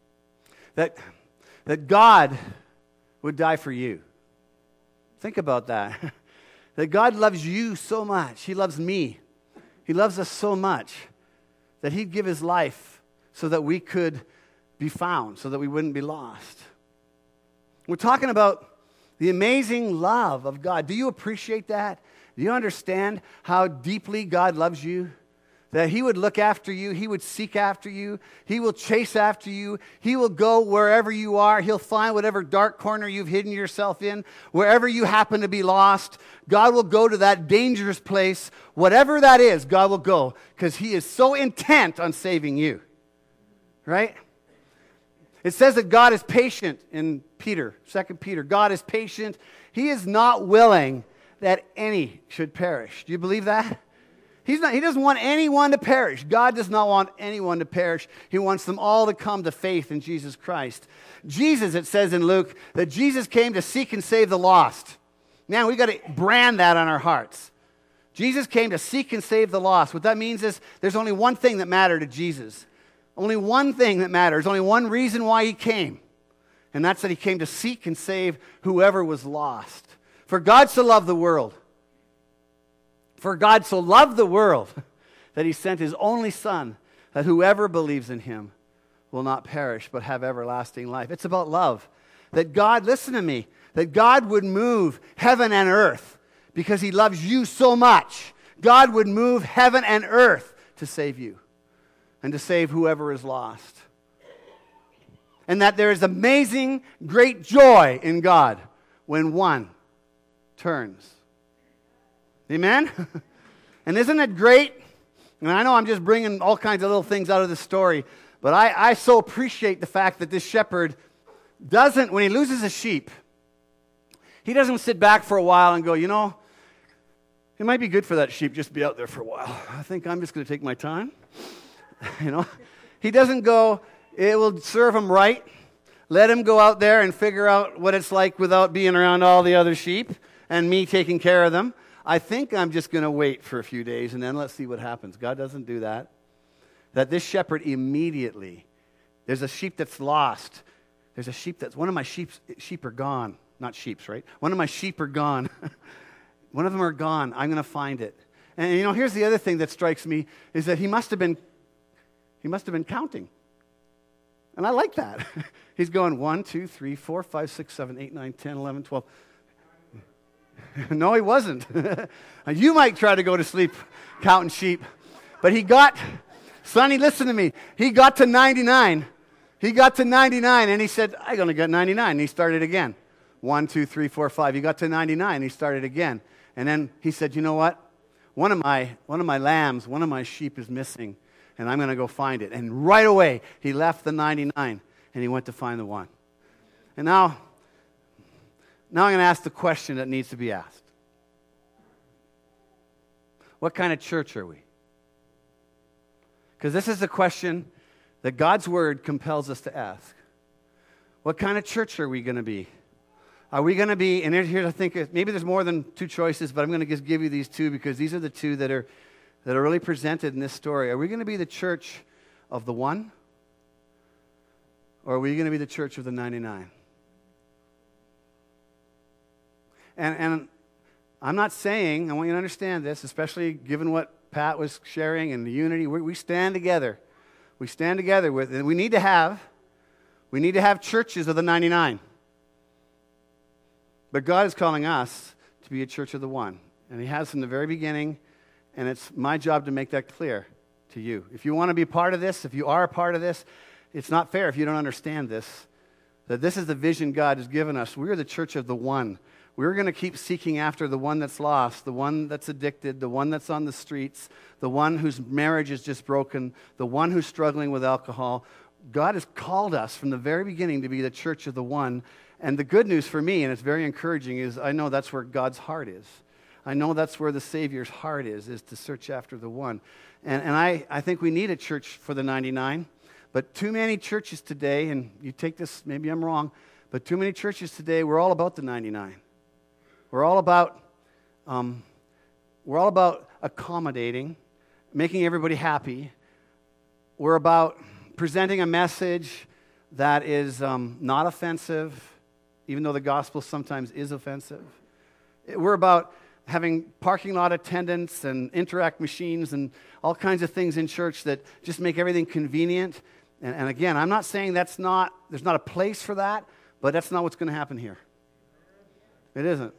That God would die for you. Think about that. That God loves you so much. He loves me. He loves us so much that he'd give his life so that we could be found, so that we wouldn't be lost. We're talking about the amazing love of God. Do you appreciate that? Do you understand how deeply God loves you? That he would look after you. He would seek after you. He will chase after you. He will go wherever you are. He'll find whatever dark corner you've hidden yourself in. Wherever you happen to be lost, God will go to that dangerous place. Whatever that is, God will go because he is so intent on saving you. Right? It says that God is patient in Peter, 2 Peter. God is patient. He is not willing that any should perish. Do you believe that? He doesn't want anyone to perish. God does not want anyone to perish. He wants them all to come to faith in Jesus Christ. Jesus, it says in Luke, that Jesus came to seek and save the lost. Man, we've got to brand that on our hearts. Jesus came to seek and save the lost. What that means is there's only one thing that mattered to Jesus. Only one thing that matters. Only one reason why he came. And that's that he came to seek and save whoever was lost. For God so loved the world. For God so loved the world that he sent his only Son, that whoever believes in him will not perish but have everlasting life. It's about love. That God, listen to me, that God would move heaven and earth because he loves you so much. God would move heaven and earth to save you and to save whoever is lost. And that there is amazing, great joy in God when one turns. Amen? And isn't it great? And I know I'm just bringing all kinds of little things out of this story, but I so appreciate the fact that this shepherd doesn't, when he loses a sheep, he doesn't sit back for a while and go, it might be good for that sheep just to be out there for a while. I think I'm just going to take my time. He doesn't go, it will serve him right. Let him go out there and figure out what it's like without being around all the other sheep and me taking care of them. I think I'm just going to wait for a few days and then let's see what happens. God doesn't do that. That this shepherd immediately, there's a sheep that's lost. There's a sheep one of my sheep are gone. Not sheeps, right? One of my sheep are gone. One of them are gone. I'm going to find it. And here's the other thing that strikes me is that he must have been counting. And I like that. He's going 1, 2, 3, 4, 5, 6, 7, 8, 9, 10, 11, 12. No, he wasn't. You might try to go to sleep counting sheep. But Sonny, listen to me. He got to 99. He got to 99 and he said, I'm going to get 99. And he started again. 1, 2, 3, 4, 5. He got to 99 and he started again. And then he said, you know what? One of my lambs, one of my sheep is missing. And I'm going to go find it. And right away, he left the 99 and he went to find the one. And now I'm going to ask the question that needs to be asked. What kind of church are we? Because this is the question that God's Word compels us to ask. What kind of church are we going to be? Are we going to be, and here's I think, maybe there's more than two choices, but I'm going to just give you these two because these are the two that are really presented in this story. Are we going to be the church of the one? Or are we going to be the church of the 99? And I'm not saying, I want you to understand this, especially given what Pat was sharing and the unity. We stand together. We stand together with, and we need to have churches of the 99. But God is calling us to be a church of the one. And He has from the very beginning, and it's my job to make that clear to you. If you want to be part of this, if you are a part of this, it's not fair if you don't understand this, that this is the vision God has given us. We're the church of the one. We're going to keep seeking after the one that's lost, the one that's addicted, the one that's on the streets, the one whose marriage is just broken, the one who's struggling with alcohol. God has called us from the very beginning to be the church of the one. And the good news for me, and it's very encouraging, is I know that's where God's heart is. I know that's where the Savior's heart is to search after the one. And I think we need a church for the 99. But too many churches today, and you take this, maybe I'm wrong, but too many churches today, we're all about the 99. We're all about accommodating, making everybody happy. We're about presenting a message that is not offensive, even though the gospel sometimes is offensive. We're about having parking lot attendants and interact machines and all kinds of things in church that just make everything convenient. And again, I'm not saying there's not a place for that, but that's not what's going to happen here. It isn't.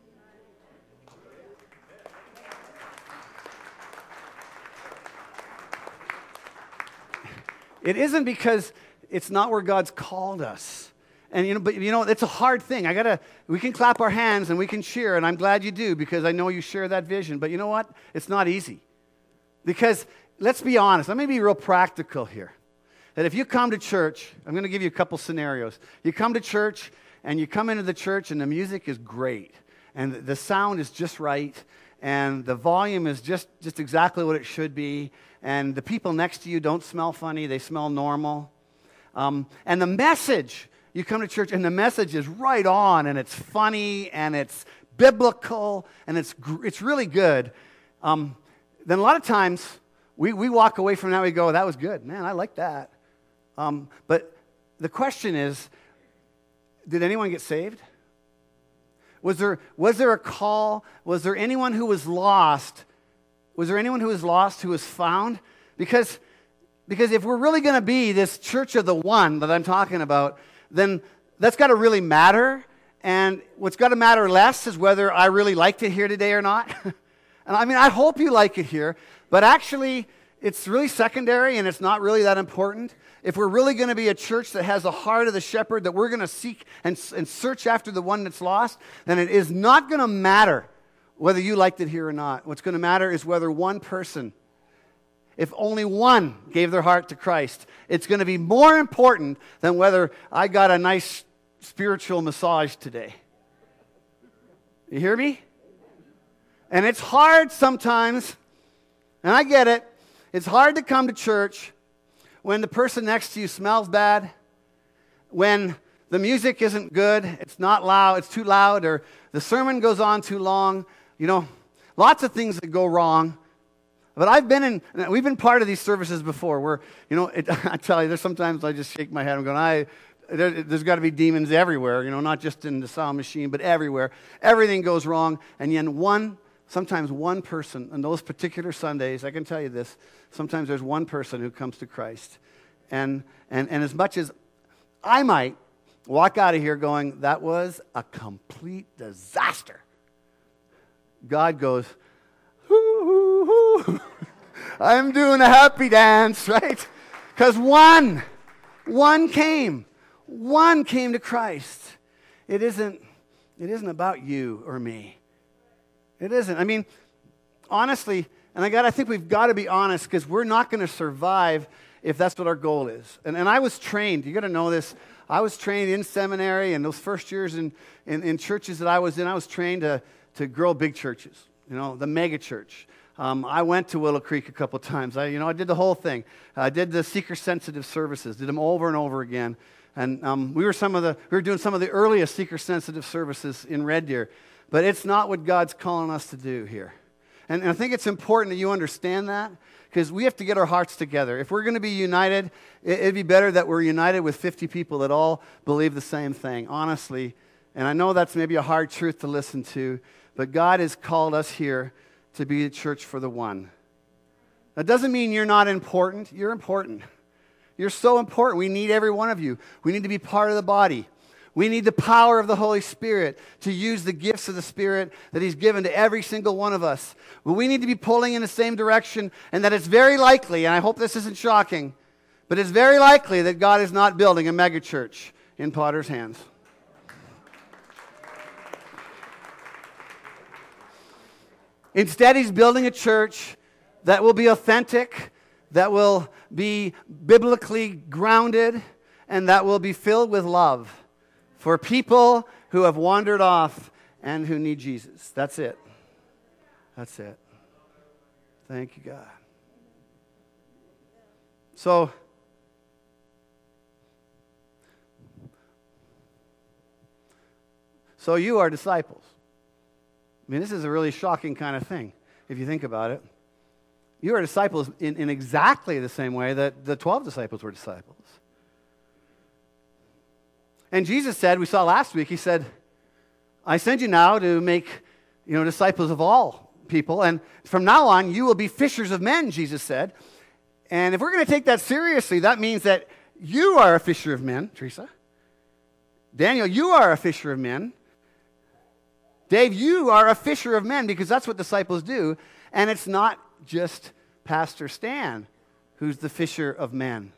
It isn't because it's not where God's called us. And it's a hard thing. We can clap our hands and we can cheer, and I'm glad you do because I know you share that vision. But you know what? It's not easy. Because let's be honest. Let me be real practical here. That if you come to church, I'm going to give you a couple scenarios. You come to church and you come into the church and the music is great and the sound is just right and the volume is just exactly what it should be and the people next to you don't smell funny, they smell normal. And the message, you come to church and the message is right on and it's funny and it's biblical and it's really good. Then a lot of times we walk away from that, we go, that was good. Man, I like that. But the question is, did anyone get saved? Was there a call? Was there anyone who was lost? Was there anyone who was lost who was found? Because if we're really going to be this church of the one that I'm talking about, then that's got to really matter. And what's got to matter less is whether I really liked it here today or not. And I mean, I hope you like it here, but actually, it's really secondary and it's not really that important. If we're really going to be a church that has the heart of the shepherd, that we're going to seek and search after the one that's lost, then it is not going to matter whether you liked it here or not. What's going to matter is whether one person, if only one gave their heart to Christ, it's going to be more important than whether I got a nice spiritual massage today. You hear me? And it's hard sometimes, and I get it, it's hard to come to church when the person next to you smells bad, when the music isn't good, it's not loud, it's too loud, or the sermon goes on too long. Lots of things that go wrong. But we've been part of these services before where, I tell you, there's sometimes I just shake my head. I'm going, there's got to be demons everywhere, not just in the sound machine, but everywhere. Everything goes wrong. And then sometimes one person, on those particular Sundays, I can tell you this, sometimes there's one person who comes to Christ. And as much as I might walk out of here going, that was a complete disaster, God goes, hoo, hoo, hoo. I'm doing a happy dance, right? Because one came to Christ. It isn't about you or me. It isn't. I mean, honestly, and I think we've got to be honest because we're not going to survive if that's what our goal is. And I was trained, you got to know this, I was trained in seminary and those first years in churches that I was in, I was trained to grow big churches, the mega church. I went to Willow Creek a couple times. I did the whole thing. I did the seeker-sensitive services, did them over and over again. And we were doing some of the earliest seeker-sensitive services in Red Deer. But it's not what God's calling us to do here. And I think it's important that you understand that, because we have to get our hearts together. If we're going to be united, it'd be better that we're united with 50 people that all believe the same thing, honestly. And I know that's maybe a hard truth to listen to, but God has called us here to be a church for the one. That doesn't mean you're not important. You're important. You're so important. We need every one of you. We need to be part of the body. We need the power of the Holy Spirit to use the gifts of the Spirit that He's given to every single one of us. But we need to be pulling in the same direction, and that it's very likely, and I hope this isn't shocking, but it's very likely that God is not building a megachurch in Potter's hands. Instead, He's building a church that will be authentic, that will be biblically grounded, and that will be filled with love for people who have wandered off and who need Jesus. That's it. That's it. Thank you, God. So you are disciples. I mean, this is a really shocking kind of thing, if you think about it. You are disciples in exactly the same way that the 12 disciples were disciples. And Jesus said, we saw last week, He said, I send you now to make disciples of all people. And from now on, you will be fishers of men, Jesus said. And if we're going to take that seriously, that means that you are a fisher of men, Teresa. Daniel, you are a fisher of men. Dave, you are a fisher of men, because that's what disciples do. And it's not just Pastor Stan who's the fisher of men.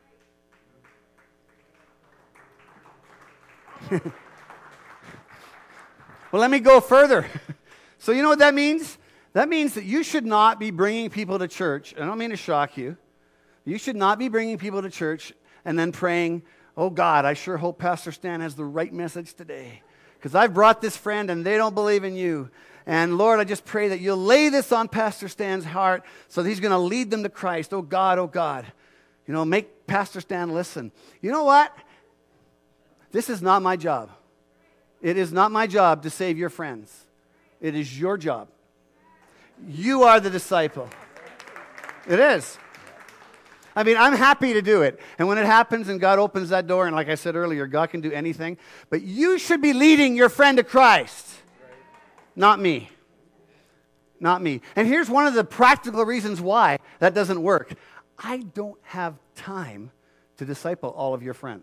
Well, let me go further. So you know what that means? That means that you should not be bringing people to church. I don't mean to shock you. You should not be bringing people to church and then praying, oh God, I sure hope Pastor Stan has the right message today, because I've brought this friend and they don't believe in you. And Lord, I just pray that you'll lay this on Pastor Stan's heart so that he's going to lead them to Christ. Oh God. Make Pastor Stan listen. You know what? This is not my job. It is not my job to save your friends. It is your job. You are the disciple. It is. I mean, I'm happy to do it. And when it happens and God opens that door, and like I said earlier, God can do anything, but you should be leading your friend to Christ. Not me. Not me. And here's one of the practical reasons why that doesn't work. I don't have time to disciple all of your friends.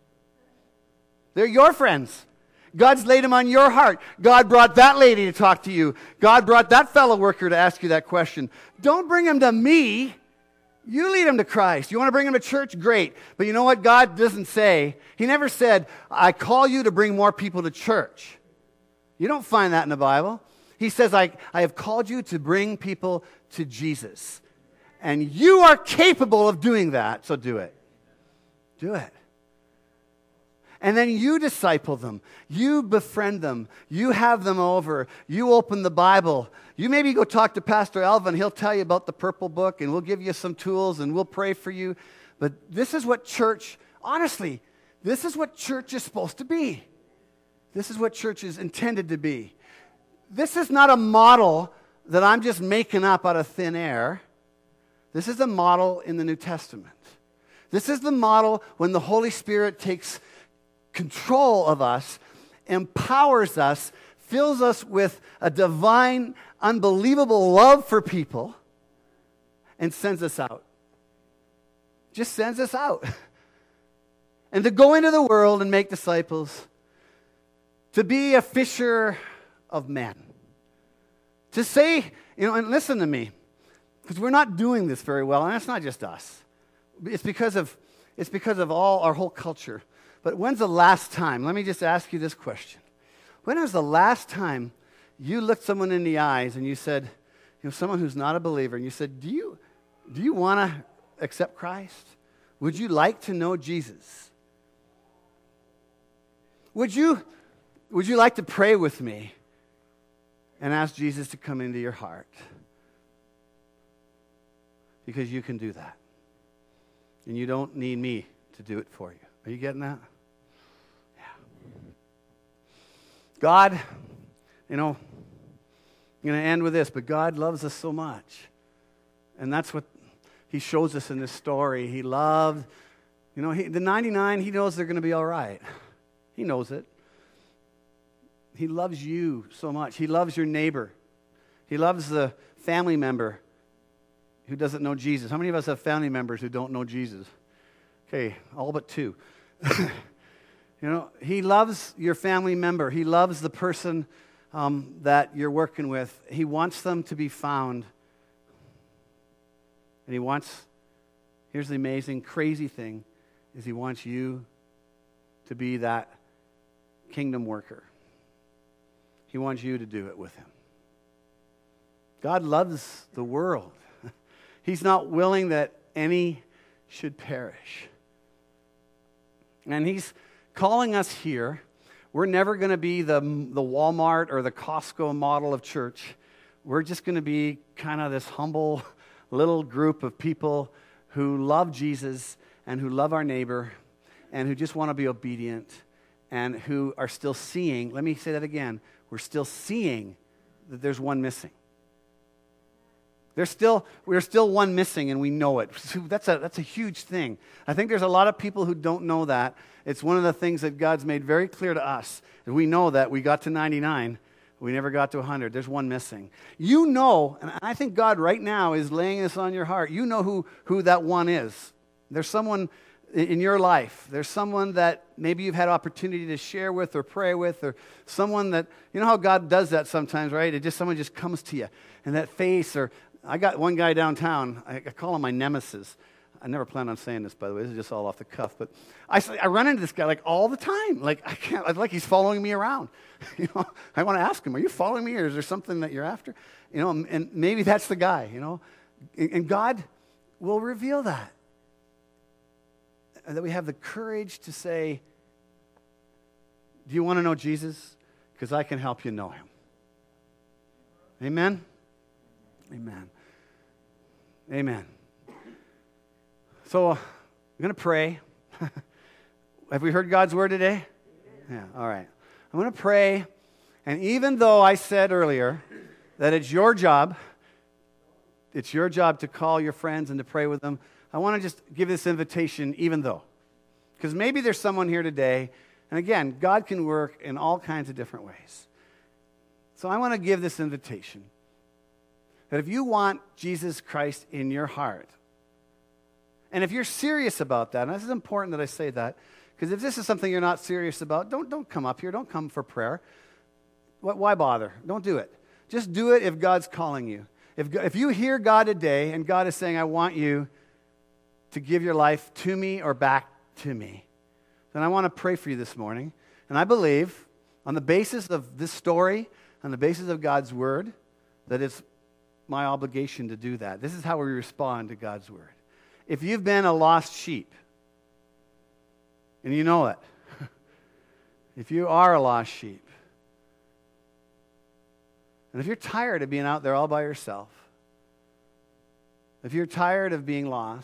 They're your friends. God's laid them on your heart. God brought that lady to talk to you. God brought that fellow worker to ask you that question. Don't bring them to me. You lead them to Christ. You want to bring them to church? Great. But you know what God doesn't say? He never said, I call you to bring more people to church. You don't find that in the Bible. He says, I have called you to bring people to Jesus. And you are capable of doing that, so do it. Do it. And then you disciple them. You befriend them. You have them over. You open the Bible. You maybe go talk to Pastor Alvin. He'll tell you about the Purple Book, and we'll give you some tools, and we'll pray for you. But this is what church, honestly, this is what church is supposed to be. This is what church is intended to be. This is not a model that I'm just making up out of thin air. This is a model in the New Testament. This is the model when the Holy Spirit takes control of us, empowers us, fills us with a divine, unbelievable love for people, and sends us out. Just sends us out. And to go into the world and make disciples, to be a fisher of men. To say, and listen to me, because we're not doing this very well, and it's not just us. It's because of our whole culture. But when's the last time, let me just ask you this question. When was the last time you looked someone in the eyes and you said, someone who's not a believer, and you said, do you want to accept Christ? Would you like to know Jesus? Would you like to pray with me and ask Jesus to come into your heart? because you can do that. And you don't need me to do it for you. Are you getting that? Yeah. God, I'm going to end with this, but God loves us so much. And that's what he shows us in this story. He loved, the 99, he knows they're going to be all right. He knows it. He loves you so much. He loves your neighbor. He loves the family member who doesn't know Jesus. How many of us have family members who don't know Jesus? Okay, all but 2. He loves your family member. He loves the person that you're working with. He wants them to be found. And here's the amazing, crazy thing, is he wants you to be that kingdom worker. He wants you to do it with him. God loves the world. He's not willing that any should perish. And he's calling us here. We're never going to be the Walmart or the Costco model of church. We're just going to be kind of this humble little group of people who love Jesus and who love our neighbor and who just want to be obedient and who are still seeing, let me say that again, we're still seeing that there's one missing. We're still one missing, and we know it. That's a huge thing. I think there's a lot of people who don't know that. It's one of the things that God's made very clear to us. And we know that we got to 99. We never got to 100. There's one missing. You know, and I think God right now is laying this on your heart. You know who that one is. There's someone in your life. There's someone that maybe you've had opportunity to share with or pray with, or someone that, you know how God does that sometimes, right? Someone just comes to you. And that face, or I got one guy downtown, I call him my nemesis. I never planned on saying this, by the way. This is just all off the cuff. But I run into this guy like all the time. Like like he's following me around. I want to ask him, are you following me, or is there something that you're after? And maybe that's the guy, And God will reveal that. And that we have the courage to say, do you want to know Jesus? Because I can help you know him. Amen? Amen. Amen. So, I'm going to pray. Have we heard God's word today? Yeah, all right. I'm going to pray, and even though I said earlier that it's your job to call your friends and to pray with them, I want to just give this invitation even though. Because maybe there's someone here today, and again, God can work in all kinds of different ways. So I want to give this invitation. That if you want Jesus Christ in your heart, and if you're serious about that, and this is important that I say that, because if this is something you're not serious about, don't come up here. Don't come for prayer. Why bother? Don't do it. Just do it if God's calling you. If you hear God today, and God is saying, I want you to give your life to me or back to me, then I want to pray for you this morning. And I believe, on the basis of this story, on the basis of God's word, that it's my obligation to do that. This is how we respond to God's word. If you've been a lost sheep, and you know it, if you are a lost sheep, and if you're tired of being out there all by yourself, if you're tired of being lost,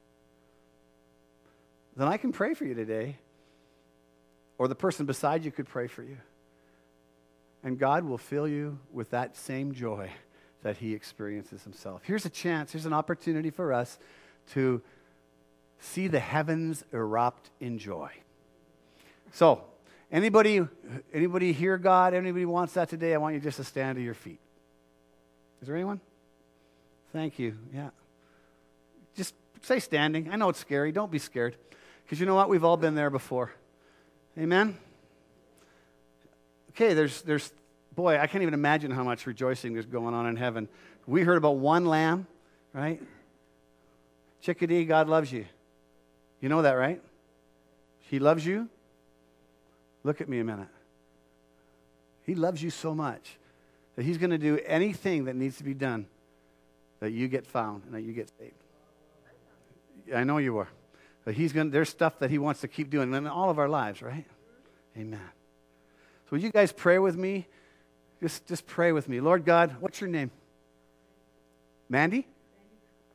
then I can pray for you today, or the person beside you could pray for you. And God will fill you with that same joy that he experiences himself. Here's a chance, here's an opportunity for us to see the heavens erupt in joy. So, anybody hear God? Anybody wants that today? I want you just to stand to your feet. Is there anyone? Thank you. Yeah. Just say standing. I know it's scary. Don't be scared. Because you know what? We've all been there before. Amen? Okay, there's boy, I can't even imagine how much rejoicing there's going on in heaven. We heard about one lamb, right? Chickadee, God loves you. You know that, right? He loves you. Look at me a minute. He loves you so much that he's going to do anything that needs to be done that you get found and that you get saved. I know you are. But there's stuff that he wants to keep doing in all of our lives, right? Amen. So will you guys pray with me? Just pray with me. Lord God, what's your name? Mandy?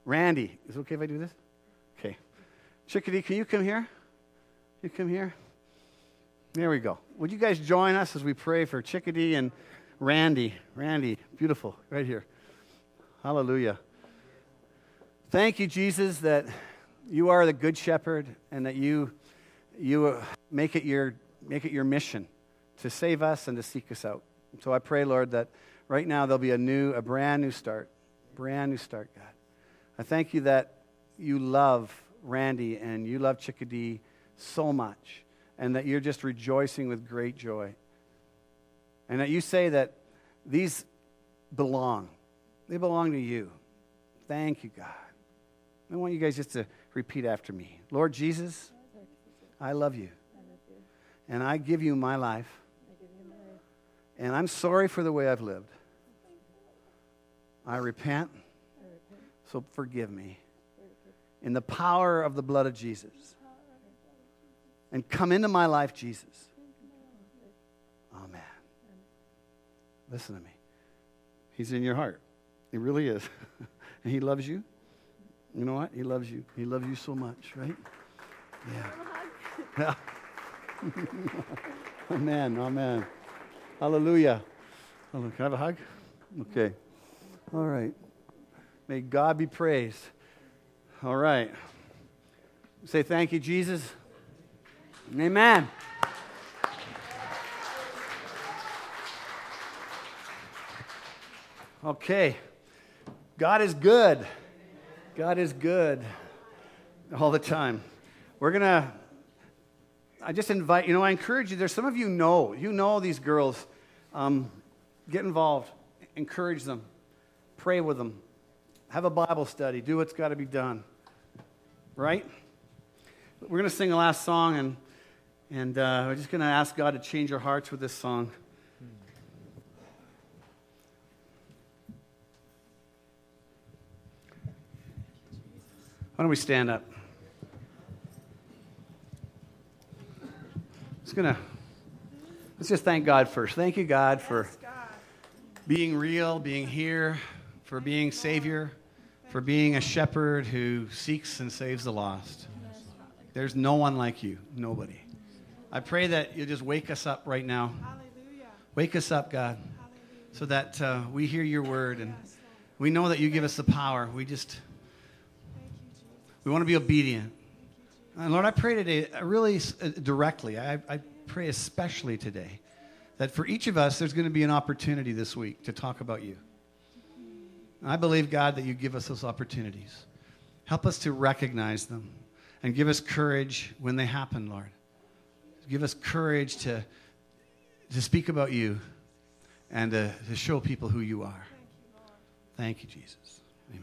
Randy. Is it okay if I do this? Okay. Chickadee, can you come here? You come here. There we go. Would you guys join us as we pray for Chickadee and Randy? Randy, beautiful, right here. Hallelujah. Thank you, Jesus, that you are the good shepherd and that you make it your mission to save us and to seek us out. So I pray, Lord, that right now there'll be a brand new start, God. I thank you that you love Randy and you love Chickadee so much, and that you're just rejoicing with great joy. And that you say that these belong. They belong to you. Thank you, God. I want you guys just to repeat after me. Lord Jesus, I love you. And I give you my life. And I'm sorry for the way I've lived. I repent. So forgive me. In the power of the blood of Jesus. And come into my life, Jesus. Amen. Listen to me. He's in your heart. He really is. And he loves you. You know what? He loves you. He loves you so much, right? Yeah. Amen. Amen. Hallelujah. Can I have a hug? Okay. All right. May God be praised. All right. Say thank you, Jesus. Amen. Okay. God is good. God is good all the time. I just invite, I encourage you, there's some of you know these girls. Get involved. Encourage them. Pray with them. Have a Bible study. Do what's got to be done. Right? We're going to sing the last song, and we're just going to ask God to change our hearts with this song. Why don't we stand up? Let's just thank God first. Thank you, God, for being real, being here, for being Savior, for being a shepherd who seeks and saves the lost. There's no one like you, nobody. I pray that you'll just wake us up right now. Wake us up, God, so that we hear your word, and we know that you give us the power. We want to be obedient. And Lord, I pray today, really directly, I pray especially today, that for each of us, there's going to be an opportunity this week to talk about you. I believe, God, that you give us those opportunities. Help us to recognize them and give us courage when they happen, Lord. Give us courage to speak about you and to show people who you are. Thank you, Jesus. Amen.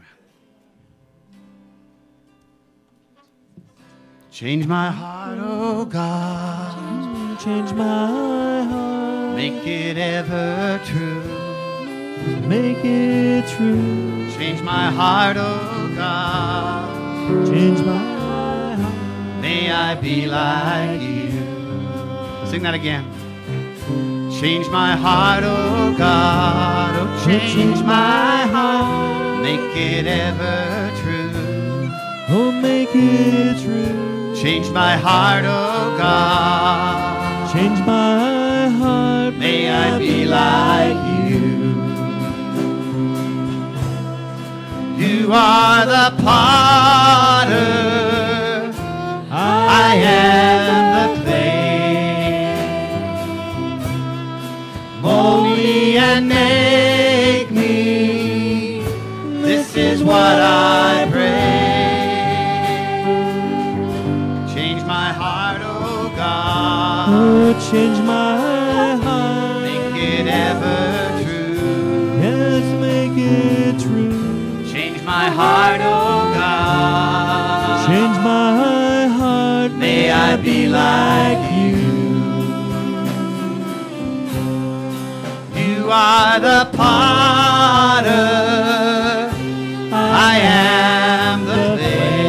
Change my heart, oh God. Change my heart. Make it ever true. Make it true. Change my heart, oh God. Change my heart. May I be like you. Sing that again. Change my heart, oh God. Oh, change my heart. Make it ever true. Oh, make it true. Change my heart, oh God. Change my heart. May I be like you. You are the potter. I am the clay. Mold me and make me. This is what I pray. Oh, change my heart. Make it ever true. Yes, make it true. Change my heart, oh God. Change my heart. May I be like you. You are the potter. I am the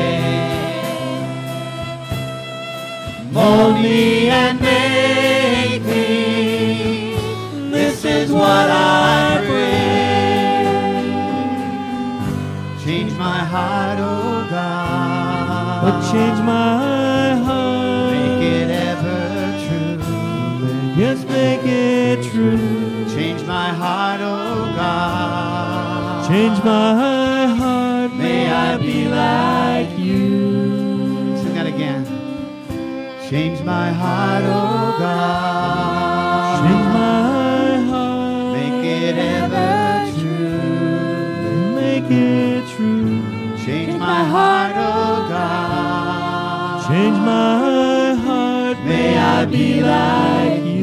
clay. Mold me and make me. This is what I pray. Change my my heart, oh God. Oh, change my heart. Make it ever true. Yes, make it true. Change my heart, oh God. Change my heart. May I be like you. Sing that again. Change my heart, oh God. Change my heart. Make it ever true. Make it true. Change my heart, oh God. Change my heart. May I be like you.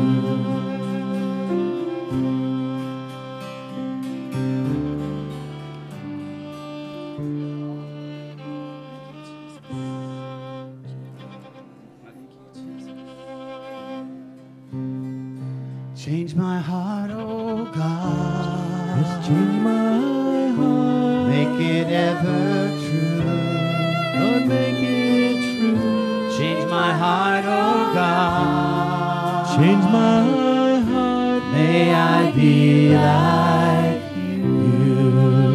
Change my heart, oh God. Yes, change my heart. Make it ever true. Lord, make it true. Change my heart, oh God. Change my heart. May I be like you.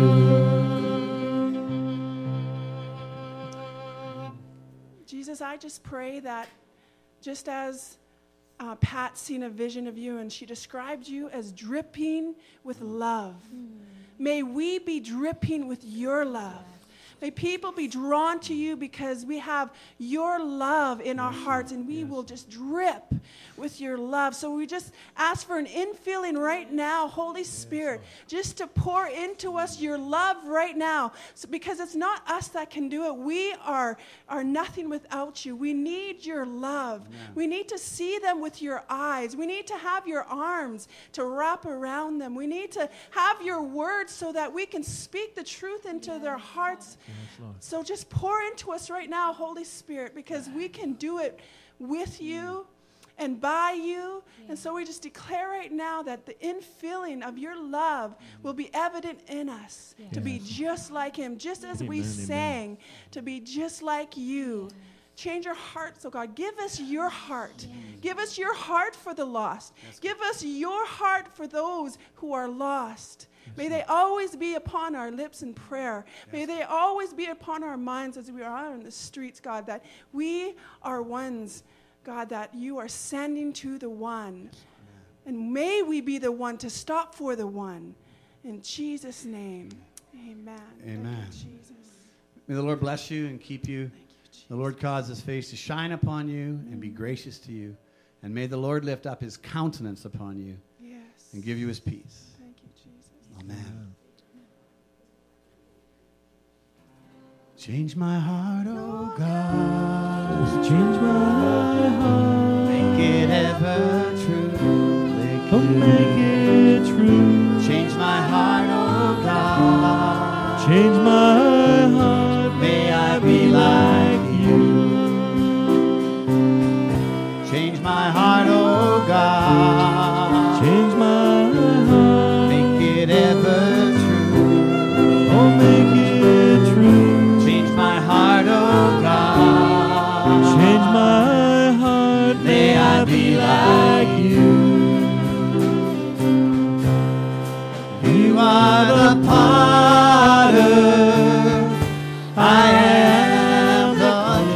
Jesus, I just pray that just as Pat seen a vision of you and she described you as dripping with love, may we be dripping with your love. May people be drawn to you because we have your love in our hearts and we will just drip with your love. So we just ask for an infilling right now, Holy Spirit, just to pour into us your love right now. So because it's not us that can do it. We are nothing without you. We need your love. We need to see them with your eyes. We need to have your arms to wrap around them. We need to have your words so that we can speak the truth into their hearts. So just pour into us right now, Holy Spirit, because we can do it with you and by you. And so we just declare right now that the infilling of your love will be evident in us, to be just like him, just as we sang, to be just like you. Change our hearts, oh God. Give us your heart. Give us your heart for the lost. Give us your heart for those who are lost. May they always be upon our lips in prayer. May they always be upon our minds as we are out in the streets, God, that we are ones, God, that you are sending to the one. And may we be the one to stop for the one. In Jesus' name, amen. Amen. Thank you, Jesus. May the Lord bless you and keep you. The Lord cause his face to shine upon you and be gracious to you. And may the Lord lift up his countenance upon you and give you his peace. Thank you, Jesus. Amen. Change my heart, oh God. Change my heart. Make it ever true. Make it true. Change my heart, oh God. Change my heart. May I be like you. Change my heart, oh God. Change my heart. Make it ever true. Oh, make it true. Change my heart, oh God. Change my heart. May I be like you. You are the potter, I am the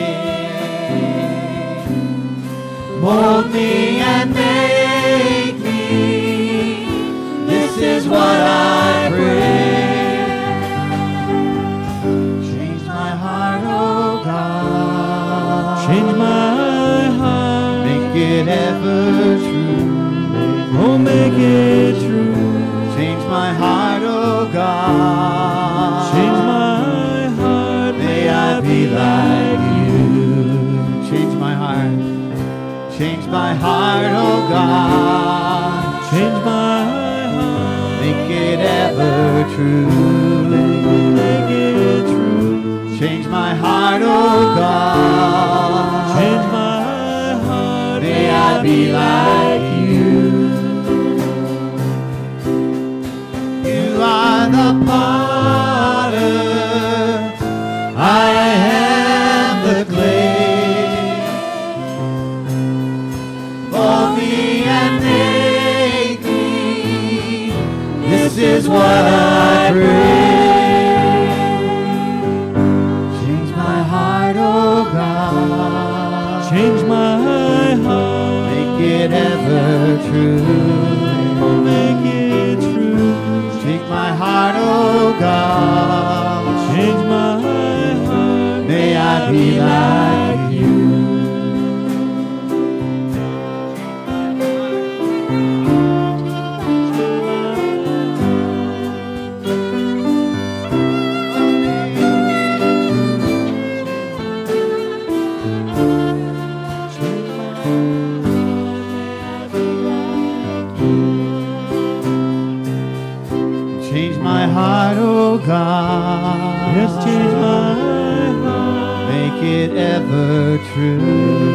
clay. Mold me and make me, this is what I pray. Change my heart, oh God. Change my heart. Make it ever true. Oh, make it true. Change my heart, oh God. Change my heart. May I be like you. Change my heart. Change my heart, oh God. Change my heart. Make it ever true. Make it true. Change my heart, oh God. Change my heart. May I be like you. You are the potter, I am the clay. Mold me and make me, this is what I pray. it ever true. Make it true. Take my heart, oh God. Change my heart. May I be like you. Change my heart, oh God. Yes, change my heart. Make it ever true.